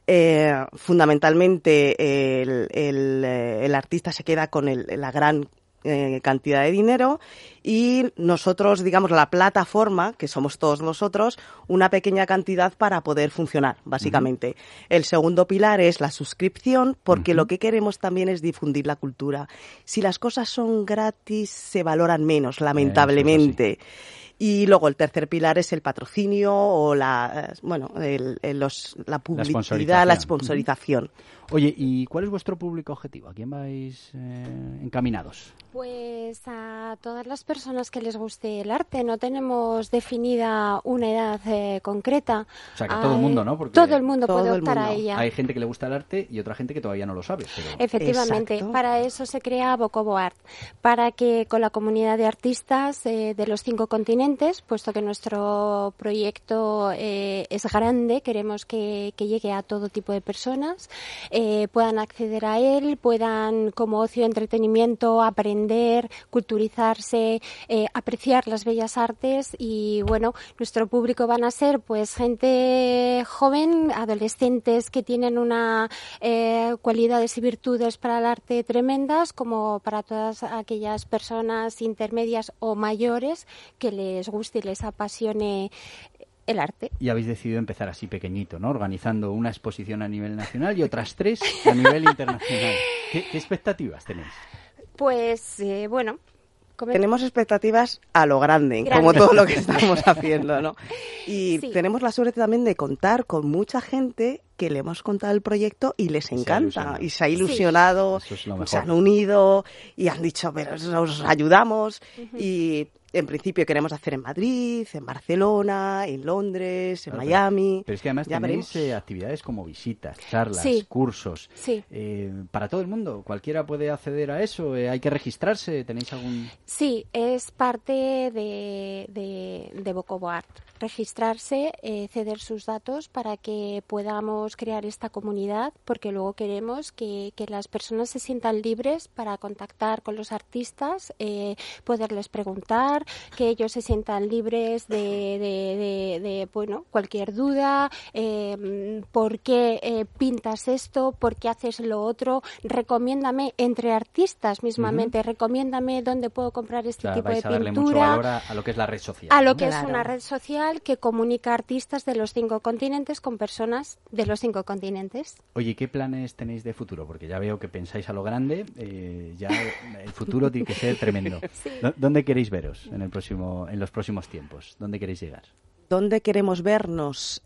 Fundamentalmente el artista se queda con la gran cantidad de dinero y nosotros, digamos, la plataforma, que somos todos nosotros, una pequeña cantidad para poder funcionar, básicamente. El segundo pilar es la suscripción, porque lo que queremos también es difundir la cultura. Si las cosas son gratis, se valoran menos, lamentablemente. Y luego el tercer pilar es el patrocinio o la publicidad, la sponsorización.
Oye, ¿y cuál es vuestro público objetivo? ¿A quién vais encaminados?
Pues a todas las personas que les guste el arte. No tenemos definida una edad concreta.
O sea, que todo el mundo, ¿no? Porque
todo el mundo puede optar a ella.
Hay gente que le gusta el arte y otra gente que todavía no lo sabe. Pero...
Efectivamente.
Exacto.
Para eso se crea Bocobo Art. Para que con la comunidad de artistas de los 5 continentes, puesto que nuestro proyecto es grande, queremos que llegue a todo tipo de personas, puedan acceder a él, puedan como ocio y entretenimiento aprender, culturizarse, apreciar las bellas artes y bueno, nuestro público van a ser pues gente joven, adolescentes que tienen una cualidades y virtudes para el arte tremendas, como para todas aquellas personas intermedias o mayores que les guste y les apasione el arte.
Y habéis decidido empezar así pequeñito, ¿no? Organizando una exposición a nivel nacional y otras 3 a nivel internacional. ¿Qué expectativas tenéis?
Pues,
tenemos expectativas a lo grande, como todo lo que estamos haciendo, ¿no? Y tenemos la suerte también de contar con mucha gente que le hemos contado el proyecto y les encanta. Y se ha ilusionado, se han unido y han dicho, pero nos ayudamos. Y en principio queremos hacer en Madrid, en Barcelona, en Londres, en Miami.
Pero es que además tenéis actividades como visitas, charlas, cursos.
Sí.
Para todo el mundo, cualquiera puede acceder a eso. ¿Hay que registrarse? ¿Tenéis algún...?
Sí, es parte de Bocobo Art. Registrarse, ceder sus datos para que podamos crear esta comunidad, porque luego queremos que las personas se sientan libres para contactar con los artistas, poderles preguntar, que ellos se sientan libres de cualquier duda, por qué pintas esto, por qué haces lo otro, recomiéndame entre artistas mismamente, recomiéndame dónde puedo comprar este tipo de pintura.
Darle mucho valor a lo que es la red social.
A lo que es una red social que comunica artistas de los 5 continentes con personas de los los 5 continentes.
Oye, ¿qué planes tenéis de futuro? Porque ya veo que pensáis a lo grande, ya el futuro tiene que ser tremendo.
Sí.
¿Dónde queréis veros en los próximos tiempos? ¿Dónde queréis llegar?
¿Dónde queremos vernos?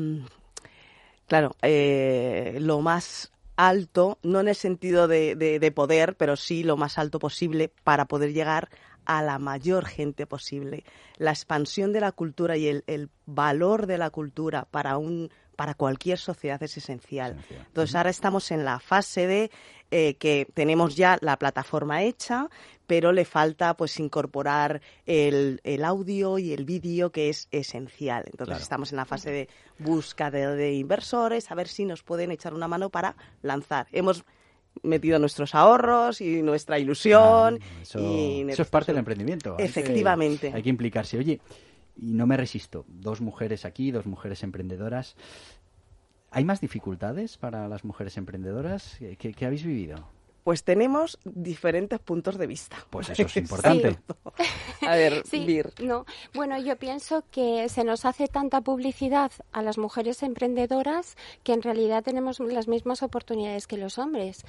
Claro, lo más alto, no en el sentido de poder, pero sí lo más alto posible para poder llegar a la mayor gente posible. La expansión de la cultura y el valor de la cultura para cualquier sociedad es esencial. Entonces, ahora estamos en la fase de que tenemos ya la plataforma hecha, pero le falta pues incorporar el audio y el vídeo, que es esencial. Entonces, estamos en la fase de búsqueda de inversores, a ver si nos pueden echar una mano para lanzar. Hemos metido nuestros ahorros y nuestra ilusión.
Eso es parte del emprendimiento.
Efectivamente.
Hay que implicarse. Oye, y no me resisto. 2 mujeres aquí, 2 mujeres emprendedoras. ¿Hay más dificultades para las mujeres emprendedoras? ¿Qué habéis vivido?
Pues tenemos diferentes puntos de vista.
Pues eso es importante.
Sí. A ver,
sí,
Vir.
No. Bueno, yo pienso que se nos hace tanta publicidad a las mujeres emprendedoras que en realidad tenemos las mismas oportunidades que los hombres.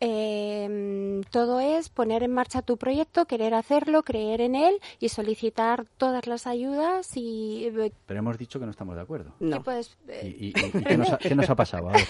Todo es poner en marcha tu proyecto, querer hacerlo, creer en él y solicitar todas las ayudas.
Pero hemos dicho que no estamos de acuerdo.
No.
¿Y qué nos ha pasado? A ver.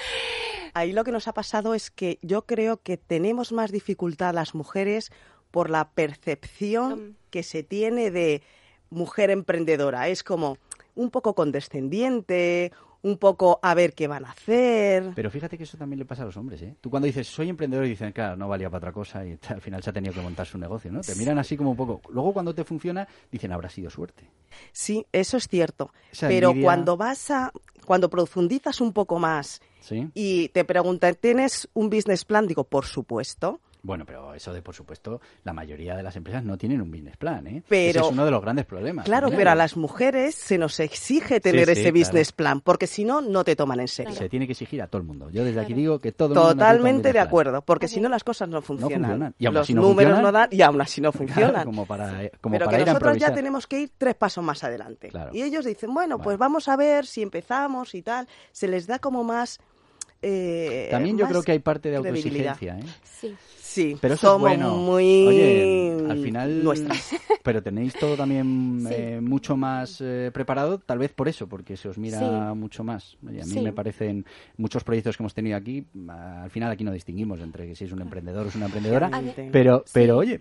Ahí lo que nos ha pasado es que yo creo que tenemos más dificultad las mujeres por la percepción que se tiene de mujer emprendedora. Es como un poco condescendiente, un poco a ver qué van a hacer.
Pero fíjate que eso también le pasa a los hombres, ¿eh? Tú cuando dices soy emprendedor y dicen, claro, no valía para otra cosa y al final se ha tenido que montar su negocio, ¿no? Te miran así como un poco. Luego cuando te funciona dicen, habrá sido suerte.
Sí, eso es cierto.
Esa
pero
envidia...
cuando profundizas un poco más,
¿sí?
Y te preguntan, ¿tienes un business plan? Digo, por supuesto.
Bueno, pero eso de por supuesto, la mayoría de las empresas no tienen un business plan, ¿eh?
Pero,
ese es uno de los grandes problemas.
Claro, pero a las mujeres se nos exige tener ese business plan, porque si no, no te toman en serio.
Se tiene que exigir a todo el mundo. Yo desde aquí digo que todo el mundo
totalmente de acuerdo, porque si no las cosas no funcionan.
Y aún
los
así no
números
funcionan.
No dan y aún así no funcionan.
Claro, como
pero
para
que
ir a
nosotros ya
improvisar.
tenemos que ir 3 pasos más adelante.
Claro.
Y ellos dicen, bueno, pues vamos a ver si empezamos y tal. Se les da como más...
También yo
más
creo que hay parte de
credibilidad.
autoexigencia, ¿eh?
Sí,
pero eso
somos
es bueno.
muy
Oye, al final
nuestras.
Pero tenéis todo también mucho más preparado, tal vez por eso, porque se os mira mucho más. Oye, a mí me parecen muchos proyectos que hemos tenido aquí, al final aquí no distinguimos entre si es un emprendedor o es una emprendedora, pero oye,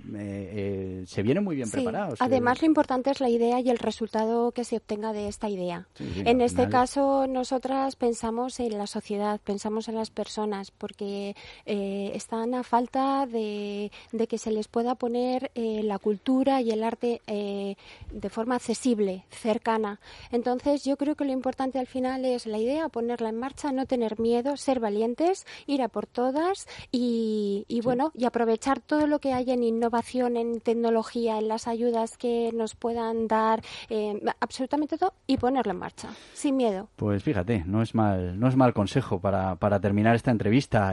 se vienen muy bien preparados.
Además, lo importante es la idea y el resultado que se obtenga de esta idea.
Sí,
en este caso, nosotras pensamos en la sociedad, pensamos en las personas, porque están a falta de que se les pueda poner la cultura y el arte de forma accesible, cercana. Entonces, yo creo que lo importante al final es la idea, ponerla en marcha, no tener miedo, ser valientes, ir a por todas y bueno, y aprovechar todo lo que hay en innovación, en tecnología, en las ayudas que nos puedan dar, absolutamente todo, y ponerlo en marcha, sin miedo.
Pues fíjate, no es mal consejo para terminar esta entrevista.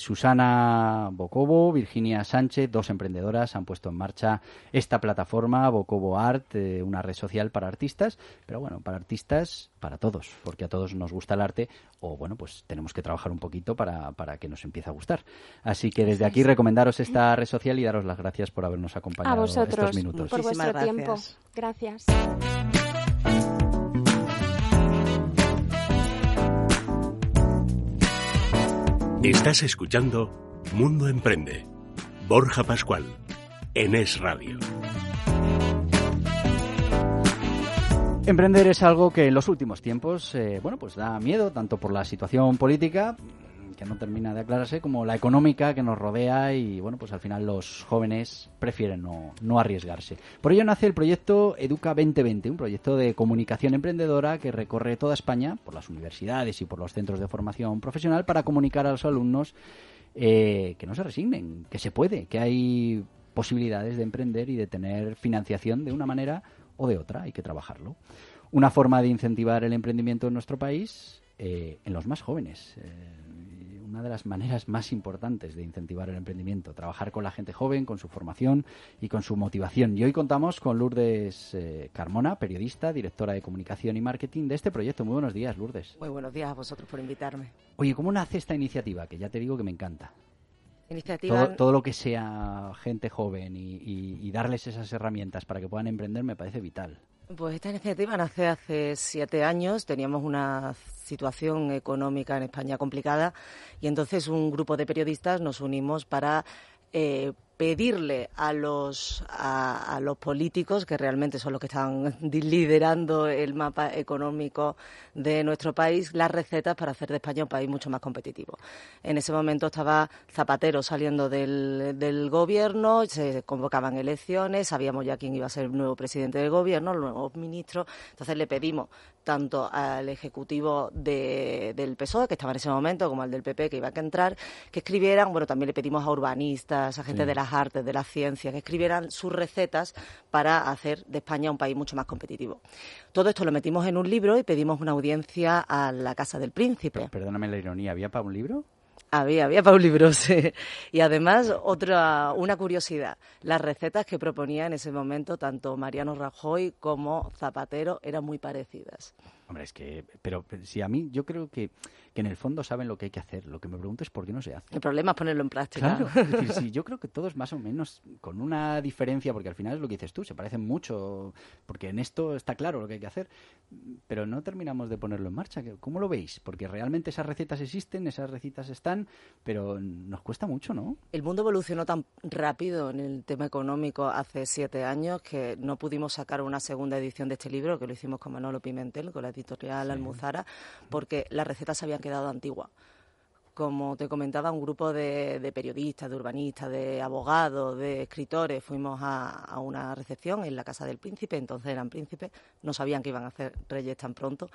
Susana Bocobo, Virginia Sánchez, 2 emprendedoras, han puesto en marcha esta plataforma Bocobo Art, una red social para artistas, pero bueno, para artistas, para todos, porque a todos nos gusta el arte, o bueno, pues tenemos que trabajar un poquito para que nos empiece a gustar. Así que desde aquí recomendaros esta red social y daros las gracias por habernos acompañado
a vosotros,
estos minutos.
por vuestro
Muchísimas
tiempo.
Gracias.
Estás escuchando Mundo Emprende. Borja Pascual, en Es Radio.
Emprender es algo que en los últimos tiempos, pues da miedo, tanto por la situación política, que no termina de aclararse, como la económica que nos rodea y, bueno, pues al final los jóvenes prefieren no arriesgarse. Por ello nace el proyecto Educa 2020, un proyecto de comunicación emprendedora que recorre toda España, por las universidades y por los centros de formación profesional, para comunicar a los alumnos que no se resignen, que se puede, que hay posibilidades de emprender y de tener financiación de una manera o de otra, hay que trabajarlo. Una forma de incentivar el emprendimiento en nuestro país en los más jóvenes. una de las maneras más importantes de incentivar el emprendimiento, trabajar con la gente joven, con su formación y con su motivación. Y hoy contamos con Lourdes Carmona, periodista, directora de comunicación y marketing de este proyecto. Muy buenos días, Lourdes.
Muy buenos días a vosotros por invitarme.
Oye, ¿cómo nace esta iniciativa? Que ya te digo que me encanta.
Iniciativa...
Todo lo que sea gente joven y darles esas herramientas para que puedan emprender me parece vital.
Pues esta iniciativa nace hace 7 años. Teníamos una situación económica en España complicada y entonces un grupo de periodistas nos unimos para pedirle a los políticos, que realmente son los que están liderando el mapa económico de nuestro país, las recetas para hacer de España un país mucho más competitivo. En ese momento estaba Zapatero saliendo del gobierno, se convocaban elecciones, sabíamos ya quién iba a ser el nuevo presidente del gobierno, los nuevos ministros. Entonces le pedimos tanto al ejecutivo del PSOE, que estaba en ese momento, como al del PP, que iba a entrar, que escribieran, bueno, también le pedimos a urbanistas, a gente de las artes, de la ciencia, que escribieran sus recetas para hacer de España un país mucho más competitivo. Todo esto lo metimos en un libro y pedimos una audiencia a la Casa del Príncipe.
Perdóname la ironía, ¿había para un libro?
Había para un libro, sí. Y además, una curiosidad, las recetas que proponía en ese momento tanto Mariano Rajoy como Zapatero eran muy parecidas.
Hombre, pero si a mí, yo creo que en el fondo saben lo que hay que hacer. Lo que me pregunto es por qué no se hace.
El problema es ponerlo en práctica.
Claro, es decir, sí, yo creo que todos más o menos con una diferencia, porque al final es lo que dices tú, se parecen mucho, porque en esto está claro lo que hay que hacer, pero no terminamos de ponerlo en marcha. ¿Cómo lo veis? Porque realmente esas recetas existen, esas recetas están, pero nos cuesta mucho, ¿no?
El mundo evolucionó tan rápido en el tema económico hace 7 años que no pudimos sacar una segunda edición de este libro, que lo hicimos con Manolo Pimentel, con la editorial Almuzara, porque las recetas se habían quedado antiguas. Como te comentaba, un grupo de periodistas, de urbanistas, de abogados, de escritores, fuimos a una recepción en la Casa del Príncipe, entonces eran príncipes, no sabían que iban a hacer reyes tan pronto,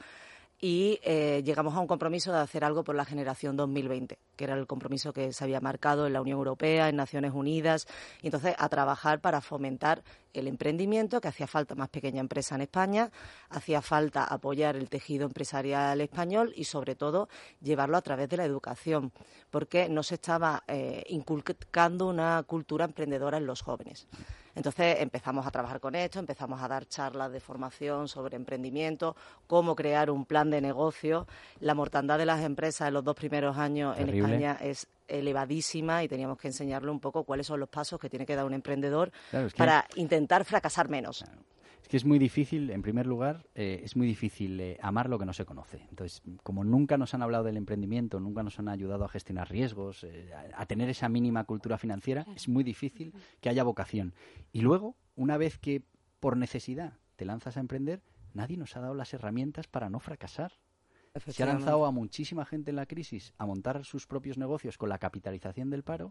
y llegamos a un compromiso de hacer algo por la generación 2020, que era el compromiso que se había marcado en la Unión Europea, en Naciones Unidas, y entonces a trabajar para fomentar el emprendimiento, que hacía falta más pequeña empresa en España, hacía falta apoyar el tejido empresarial español y, sobre todo, llevarlo a través de la educación, porque no se estaba inculcando una cultura emprendedora en los jóvenes. Entonces empezamos a trabajar con esto, empezamos a dar charlas de formación sobre emprendimiento, cómo crear un plan de negocio. La mortandad de las empresas en los 2 primeros años en España es elevadísima y teníamos que enseñarle un poco cuáles son los pasos que tiene que dar un emprendedor para intentar fracasar menos.
Claro. Es que es muy difícil, en primer lugar, es muy difícil amar lo que no se conoce. Entonces, como nunca nos han hablado del emprendimiento, nunca nos han ayudado a gestionar riesgos, a tener esa mínima cultura financiera, es muy difícil que haya vocación. Y luego, una vez que por necesidad te lanzas a emprender, nadie nos ha dado las herramientas para no fracasar. Se ha lanzado a muchísima gente en la crisis a montar sus propios negocios con la capitalización del paro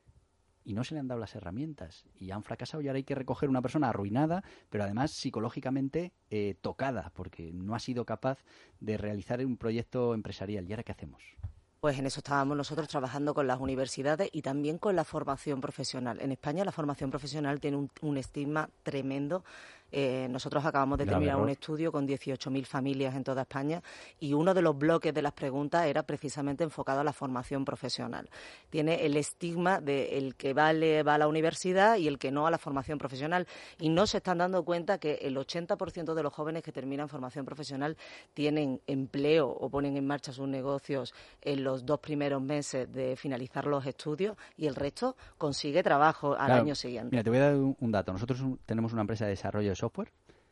y no se le han dado las herramientas y han fracasado, y ahora hay que recoger una persona arruinada, pero además psicológicamente tocada, porque no ha sido capaz de realizar un proyecto empresarial. ¿Y ahora qué hacemos?
Pues en eso estábamos nosotros trabajando con las universidades y también con la formación profesional. En España la formación profesional tiene un estigma tremendo. Nosotros acabamos de terminar un estudio con 18.000 familias en toda España y uno de los bloques de las preguntas era precisamente enfocado a la formación profesional. Tiene el estigma de el que va a la universidad y el que no a la formación profesional, y no se están dando cuenta que el 80% de los jóvenes que terminan formación profesional tienen empleo o ponen en marcha sus negocios en los 2 primeros meses de finalizar los estudios y el resto consigue trabajo al año siguiente.
Mira, te voy a dar un dato. Nosotros tenemos una empresa de desarrollo de software.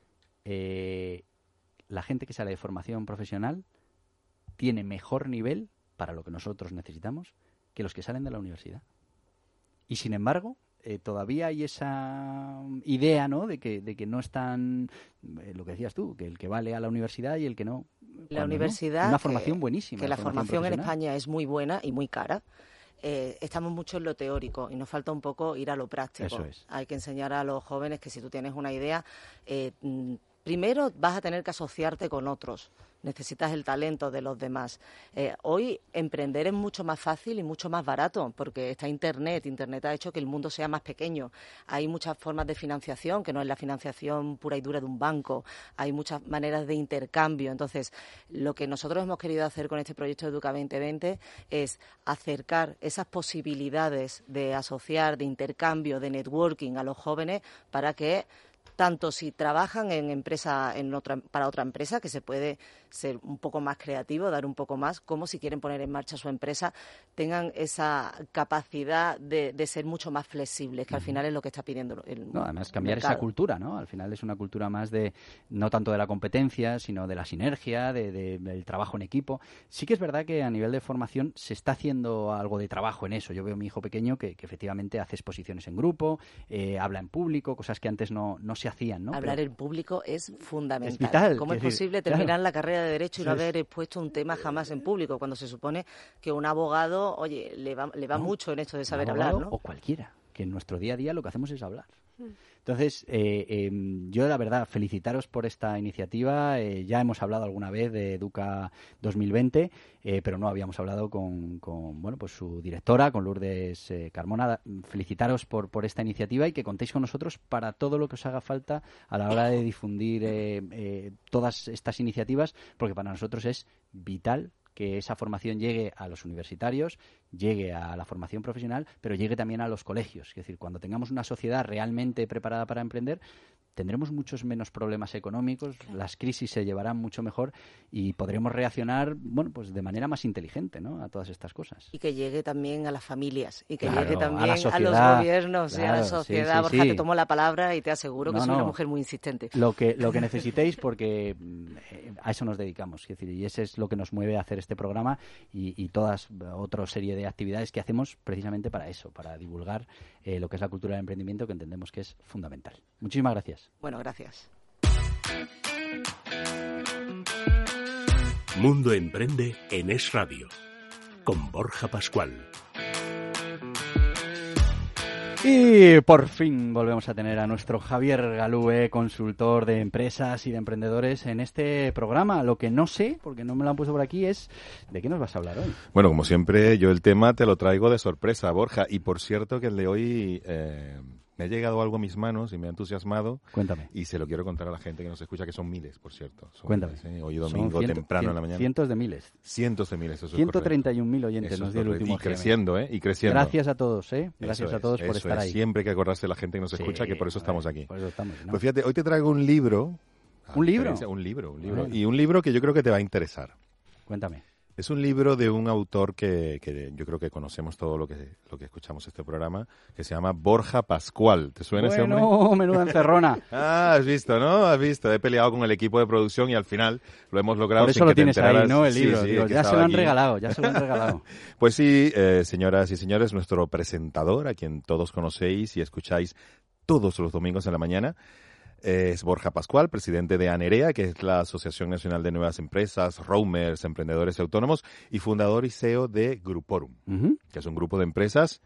La gente que sale de formación profesional tiene mejor nivel para lo que nosotros necesitamos que los que salen de la universidad. Y sin embargo, todavía hay esa idea, ¿no?, de que no están, lo que decías tú, que el que vale a la universidad y el que no.
La universidad,
una formación buenísima.
Que la formación en España es muy buena y muy cara. Estamos mucho en lo teórico y nos falta un poco ir a lo práctico.
Eso es.
Hay que enseñar a los jóvenes que si tú tienes una idea, primero vas a tener que asociarte con otros. necesitas el talento de los demás. Hoy emprender es mucho más fácil y mucho más barato, porque está Internet. Internet ha hecho que el mundo sea más pequeño. Hay muchas formas de financiación, que no es la financiación pura y dura de un banco. Hay muchas maneras de intercambio. Entonces, lo que nosotros hemos querido hacer con este proyecto Educa 2020 es acercar esas posibilidades de asociar, de intercambio, de networking a los jóvenes para que tanto si trabajan en empresa para otra empresa, que se puede ser un poco más creativo, dar un poco más, como si quieren poner en marcha su empresa, tengan esa capacidad de ser mucho más flexibles, que al final es lo que está pidiendo el
además cambiar
mercado.
Esa cultura, ¿no? Al final es una cultura más de, no tanto de la competencia, sino de la sinergia, del trabajo en equipo. Sí que es verdad que a nivel de formación se está haciendo algo de trabajo en eso. Yo veo a mi hijo pequeño que efectivamente hace exposiciones en grupo, habla en público, cosas que antes no se hacían, ¿no?
Hablar en público es fundamental.
Es vital.
¿Cómo es posible terminar la carrera de Derecho y no haber expuesto un tema jamás en público, cuando se supone que un abogado, oye, le va mucho en esto de saber hablar, ¿no?
O cualquiera, que en nuestro día a día lo que hacemos es hablar. Entonces, yo la verdad, felicitaros por esta iniciativa. Ya hemos hablado alguna vez de Educa 2020, pero no habíamos hablado con pues su directora, con Lourdes Carmona. Felicitaros por esta iniciativa y que contéis con nosotros para todo lo que os haga falta a la hora de difundir todas estas iniciativas, porque para nosotros es vital que esa formación llegue a los universitarios, llegue a la formación profesional, pero llegue también a los colegios. Es decir, cuando tengamos una sociedad realmente preparada para emprender, tendremos muchos menos problemas económicos, las crisis se llevarán mucho mejor y podremos reaccionar, pues de manera más inteligente, ¿no?, a todas estas cosas.
Y que llegue también a las familias y que
Claro,
llegue también
a
los gobiernos,
claro,
y a la sociedad.
sí,
Borja,
sí.
te tomo la palabra y te aseguro que soy una mujer muy insistente.
Lo que necesitéis, porque a eso nos dedicamos, es decir, y ese es lo que nos mueve a hacer este programa y todas otra serie de actividades que hacemos precisamente para eso, para divulgar lo que es la cultura del emprendimiento, que entendemos que es fundamental. Muchísimas gracias.
Bueno, gracias.
Mundo Emprende en Es Radio, con Borja Pascual.
Y por fin volvemos a tener a nuestro Javier Galúe, consultor de empresas y de emprendedores en este programa. Lo que no sé, porque no me lo han puesto por aquí, es ¿de qué nos vas a hablar hoy?
Bueno, como siempre, yo el tema te lo traigo de sorpresa, Borja. Y por cierto que el de hoy me ha llegado algo a mis manos y me ha entusiasmado.
Cuéntame.
Y se lo quiero contar a la gente que nos escucha, que son miles, por cierto.
Cuéntame.
Miles, Hoy domingo temprano en la mañana.
Cientos de miles.
Cientos de miles, eso es
131.000 oyentes
eso
nos dio el último
Y creciendo, Y creciendo.
Gracias a todos, Gracias a todos por estar ahí.
Siempre hay que acordarse de la gente que nos escucha, que por eso estamos aquí.
Por eso estamos, ¿no?
Pues fíjate, hoy te traigo un libro.
¿Un libro?
Un libro.
Bueno.
Y un libro que yo creo que te va a interesar.
Cuéntame.
Es un libro de un autor que yo creo que conocemos todo lo que escuchamos este programa, que se llama Borja Pascual. ¿Te suena ese hombre?
No, menuda encerrona.
Has visto, ¿no? Has visto. He peleado con el equipo de producción y al final lo hemos logrado.
Por eso
sin
lo
que te
tienes
enteraras.
ahí, ¿no? El libro.
Sí,
Digo, ya se lo han regalado,
Pues sí, señoras y señores, nuestro presentador, a quien todos conocéis y escucháis todos los domingos en la mañana, es Borja Pascual, presidente de ANEREA, que es la Asociación Nacional de Nuevas Empresas, Roamers, Emprendedores y Autónomos, y fundador y CEO de Gruporum, que es un grupo de empresas,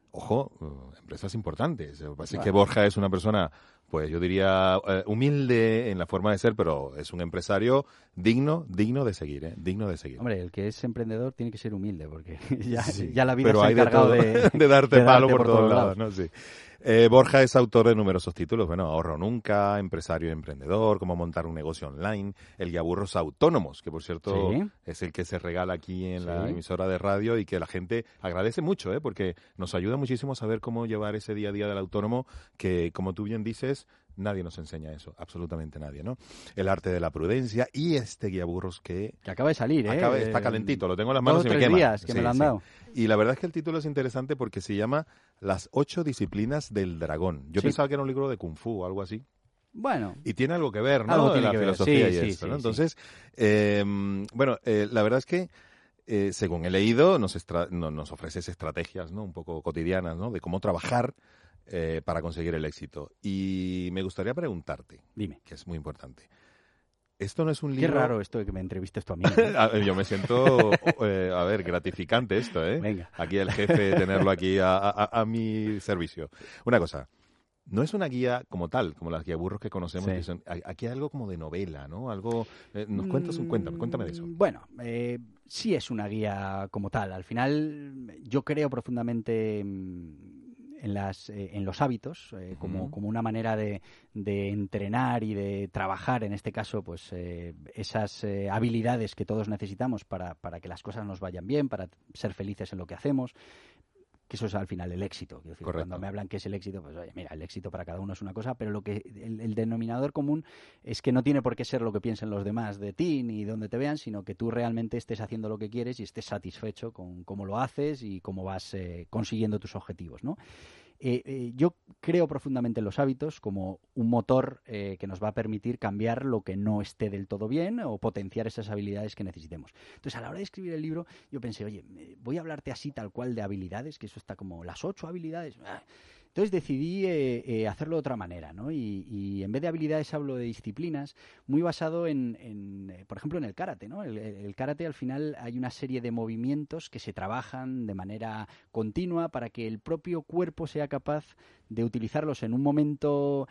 empresas importantes. Así que Borja es una persona, pues yo diría, humilde en la forma de ser, pero es un empresario digno de seguir, digno de seguir.
Hombre, el que es emprendedor tiene que ser humilde, porque ya la vida se ha
hay
encargado
de darte palo por todos lados,
lados.
¿no? Sí. Borja es autor de numerosos títulos, Ahorro Nunca, Empresario y Emprendedor, Cómo montar un negocio online, El Guiaburros Autónomos, que por cierto es el que se regala aquí en la emisora de radio y que la gente agradece mucho, porque nos ayuda muchísimo a saber cómo llevar ese día a día del autónomo, que como tú bien dices, nadie nos enseña eso, absolutamente nadie, ¿no? El arte de la prudencia y este guiaburros que
acaba de salir,
está calentito, lo tengo en las manos y me quema.
2 o 3 días que me lo han dado.
Y la verdad es que el título es interesante porque se llama Las 8 disciplinas del dragón. Yo pensaba que era un libro de Kung Fu o algo así.
Bueno.
Y tiene algo que ver, ¿no?
Algo
de
tiene
la
que ver.
filosofía y esto, ¿no? Entonces, la verdad es que según he leído, nos ofreces estrategias, ¿no? Un poco cotidianas, ¿no? De cómo trabajar para conseguir el éxito. Y me gustaría preguntarte,
dime,
que es muy importante. Esto no es un libro...
Qué raro esto de que me entrevistes tú a mí.
Yo me siento, gratificante esto,
Venga.
Aquí el jefe, tenerlo aquí a mi servicio. Una cosa, no es una guía como tal, como las guías burros que conocemos.
Sí.
Que son, aquí hay algo como de novela, ¿no? Algo, cuéntame de eso.
Bueno, sí es una guía como tal. Al final, yo creo profundamente en los hábitos como una manera de entrenar y de trabajar, en este caso, pues esas habilidades que todos necesitamos para que las cosas nos vayan bien, para ser felices en lo que hacemos. Que eso es al final el éxito. Quiero decir, cuando me hablan que es el éxito, pues oye, mira, el éxito para cada uno es una cosa, pero el denominador común es que no tiene por qué ser lo que piensen los demás de ti ni donde te vean, sino que tú realmente estés haciendo lo que quieres y estés satisfecho con cómo lo haces y cómo vas consiguiendo tus objetivos, ¿no? Yo creo profundamente en los hábitos como un motor que nos va a permitir cambiar lo que no esté del todo bien o potenciar esas habilidades que necesitemos. Entonces, a la hora de escribir el libro, yo pensé, oye, voy a hablarte así tal cual de habilidades, que eso está como las 8 habilidades. Entonces decidí hacerlo de otra manera, ¿no? Y en vez de habilidades hablo de disciplinas, muy basado por ejemplo, en el karate, ¿no? El karate, al final, hay una serie de movimientos que se trabajan de manera continua para que el propio cuerpo sea capaz de utilizarlos en un momento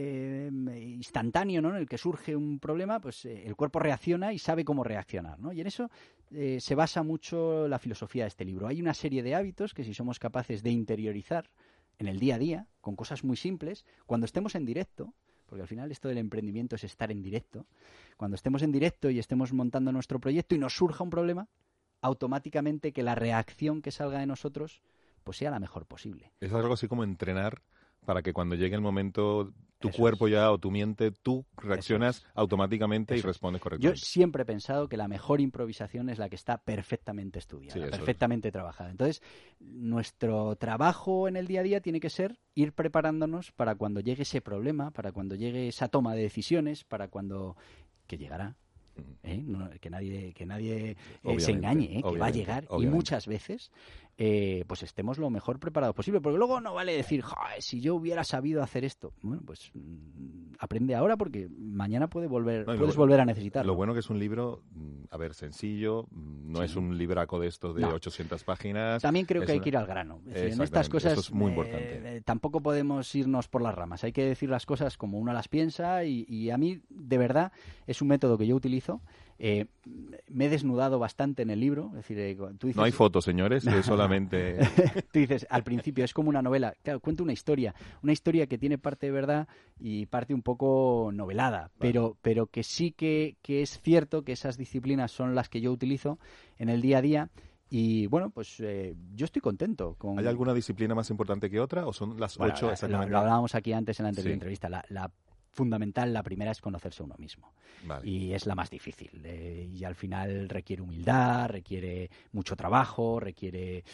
instantáneo, ¿no? En el que surge un problema, pues el cuerpo reacciona y sabe cómo reaccionar, ¿no? Y en eso se basa mucho la filosofía de este libro. Hay una serie de hábitos que, si somos capaces de interiorizar en el día a día, con cosas muy simples, cuando estemos en directo, porque al final esto del emprendimiento es estar en directo, cuando estemos en directo y estemos montando nuestro proyecto y nos surja un problema, automáticamente que la reacción que salga de nosotros pues sea la mejor posible.
Es algo así como entrenar para que cuando llegue el momento tu cuerpo ya o tu mente, tú reaccionas automáticamente y respondes correctamente.
Yo siempre he pensado que la mejor improvisación es la que está perfectamente estudiada, perfectamente trabajada. Entonces, nuestro trabajo en el día a día tiene que ser ir preparándonos para cuando llegue ese problema, para cuando llegue esa toma de decisiones, para cuando... que llegará. No, que nadie se engañe, que va a llegar, y muchas veces pues estemos lo mejor preparados posible, porque luego no vale decir, si yo hubiera sabido hacer esto. Bueno, pues aprende ahora, porque mañana puedes volver a necesitarlo.
Lo bueno que es un libro, sencillo, no es un libraco de estos de 800 páginas.
También creo que hay que ir al grano. En estas cosas
eso es muy importante.
Tampoco podemos irnos por las ramas, hay que decir las cosas como uno las piensa, y a mí, de verdad, es un método que yo utilizo. Me he desnudado bastante en el libro. Es decir, tú dices,
no hay fotos, señores, es solamente...
Tú dices, al principio es como una novela. Claro, cuento una historia que tiene parte de verdad y parte un poco novelada, pero que sí que es cierto que esas disciplinas son las que yo utilizo en el día a día. Y bueno, pues yo estoy contento.
¿Hay alguna disciplina más importante que otra o son las 8 exactamente?
Lo hablábamos aquí antes en la anterior entrevista. La fundamental, la primera, es conocerse uno mismo. Vale. Y es la más difícil. Y al final requiere humildad, requiere mucho trabajo, requiere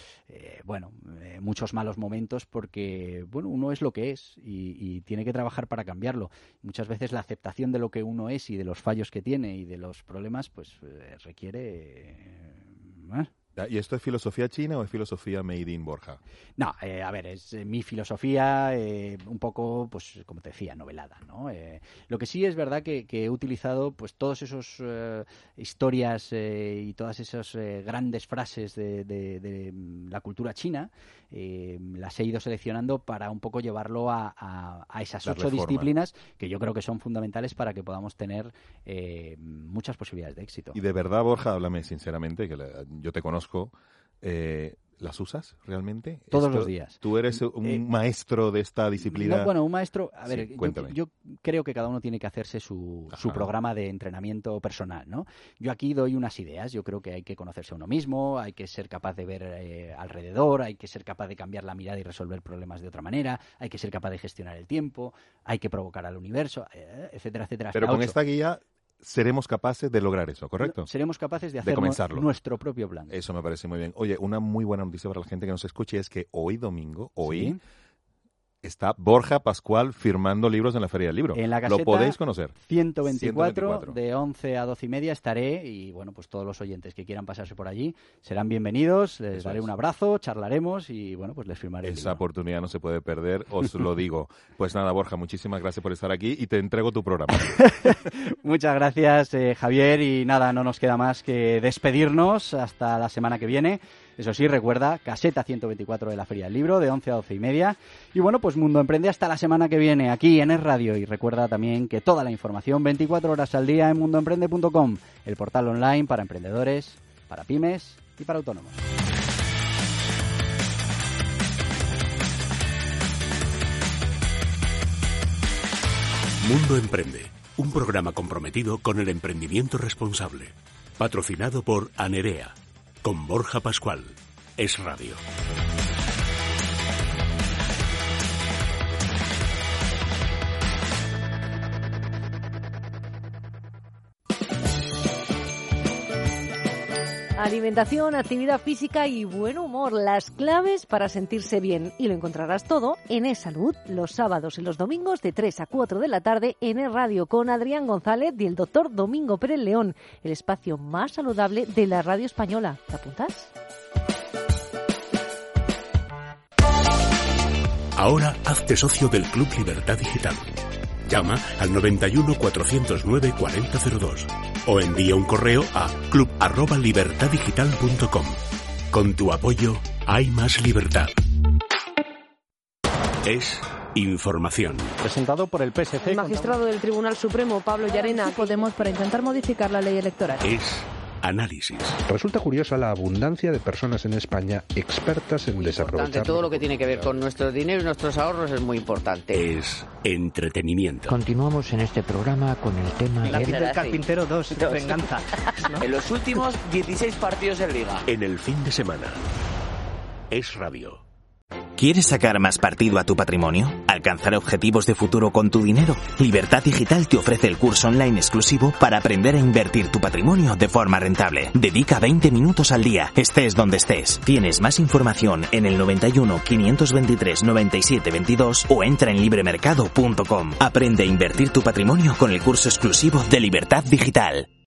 muchos malos momentos, porque uno es lo que es y tiene que trabajar para cambiarlo. Muchas veces la aceptación de lo que uno es y de los fallos que tiene y de los problemas, pues requiere...
¿Y esto es filosofía china o es filosofía made in Borja?
No, es mi filosofía un poco, pues como te decía, novelada, ¿no? Lo que sí es verdad que he utilizado pues todos esos historias y todas esas grandes frases de la cultura china, las he ido seleccionando para un poco llevarlo a esas 8 disciplinas que yo creo que son fundamentales para que podamos tener muchas posibilidades de éxito.
Y de verdad, Borja, háblame sinceramente, que yo te conozco. ¿Las usas realmente?
Todos los días.
¿Tú eres un maestro de esta disciplina?
No, un maestro...
Cuéntame.
Yo creo que cada uno tiene que hacerse su programa de entrenamiento personal, ¿no? Yo aquí doy unas ideas. Yo creo que hay que conocerse a uno mismo, hay que ser capaz de ver alrededor, hay que ser capaz de cambiar la mirada y resolver problemas de otra manera, hay que ser capaz de gestionar el tiempo, hay que provocar al universo, etcétera, etcétera.
Pero con esta guía... seremos capaces de lograr eso, ¿correcto?
Seremos capaces de hacer nuestro propio plan.
Eso me parece muy bien. Oye, una muy buena noticia para la gente que nos escuche es que hoy domingo, está Borja Pascual firmando libros en la Feria del Libro.
En la caseta,
lo podéis conocer.
124, de 11 a 12 y media estaré, y bueno, pues todos los oyentes que quieran pasarse por allí serán bienvenidos, les daré un abrazo, charlaremos y bueno, pues les firmaré el libro.
Esa oportunidad no se puede perder, os lo digo. Pues nada, Borja, muchísimas gracias por estar aquí y te entrego tu programa.
Muchas gracias, Javier, y nada, no nos queda más que despedirnos hasta la semana que viene. Eso sí, recuerda, caseta 124 de la Feria del Libro, de 11 a 12 y media. Y bueno, pues Mundo Emprende hasta la semana que viene, aquí en Es Radio. Y recuerda también que toda la información 24 horas al día en mundoemprende.com, el portal online para emprendedores, para pymes y para autónomos.
Mundo Emprende, un programa comprometido con el emprendimiento responsable. Patrocinado por Anerea, con Borja Pascual. Es Radio.
Alimentación, actividad física y buen humor, las claves para sentirse bien. Y lo encontrarás todo en Es Salud, los sábados y los domingos de 3 a 4 de la tarde en Es Radio, con Adrián González y el doctor Domingo Pérez León, el espacio más saludable de la radio española. ¿Te apuntas?
Ahora hazte socio del Club Libertad Digital. Llama al 91 409 4002 o envía un correo a club@libertaddigital.com. Con tu apoyo hay más libertad. Es información.
Presentado por el PSC.
El magistrado del Tribunal Supremo, Pablo Llarena.
Podemos para intentar modificar la ley electoral.
Es análisis.
Resulta curiosa la abundancia de personas en España expertas en desaprovechar.
Todo lo que tiene que ver con nuestro dinero y nuestros ahorros es muy importante.
Es entretenimiento.
Continuamos en este programa con el tema
La del Carpintero 2, de venganza.
En los últimos 16 partidos en Liga.
En el fin de semana. Es Radio.
¿Quieres sacar más partido a tu patrimonio? ¿Alcanzar objetivos de futuro con tu dinero? Libertad Digital te ofrece el curso online exclusivo para aprender a invertir tu patrimonio de forma rentable. Dedica 20 minutos al día, estés donde estés. Tienes más información en el 91 523 97 22 o entra en libremercado.com. Aprende a invertir tu patrimonio con el curso exclusivo de Libertad Digital.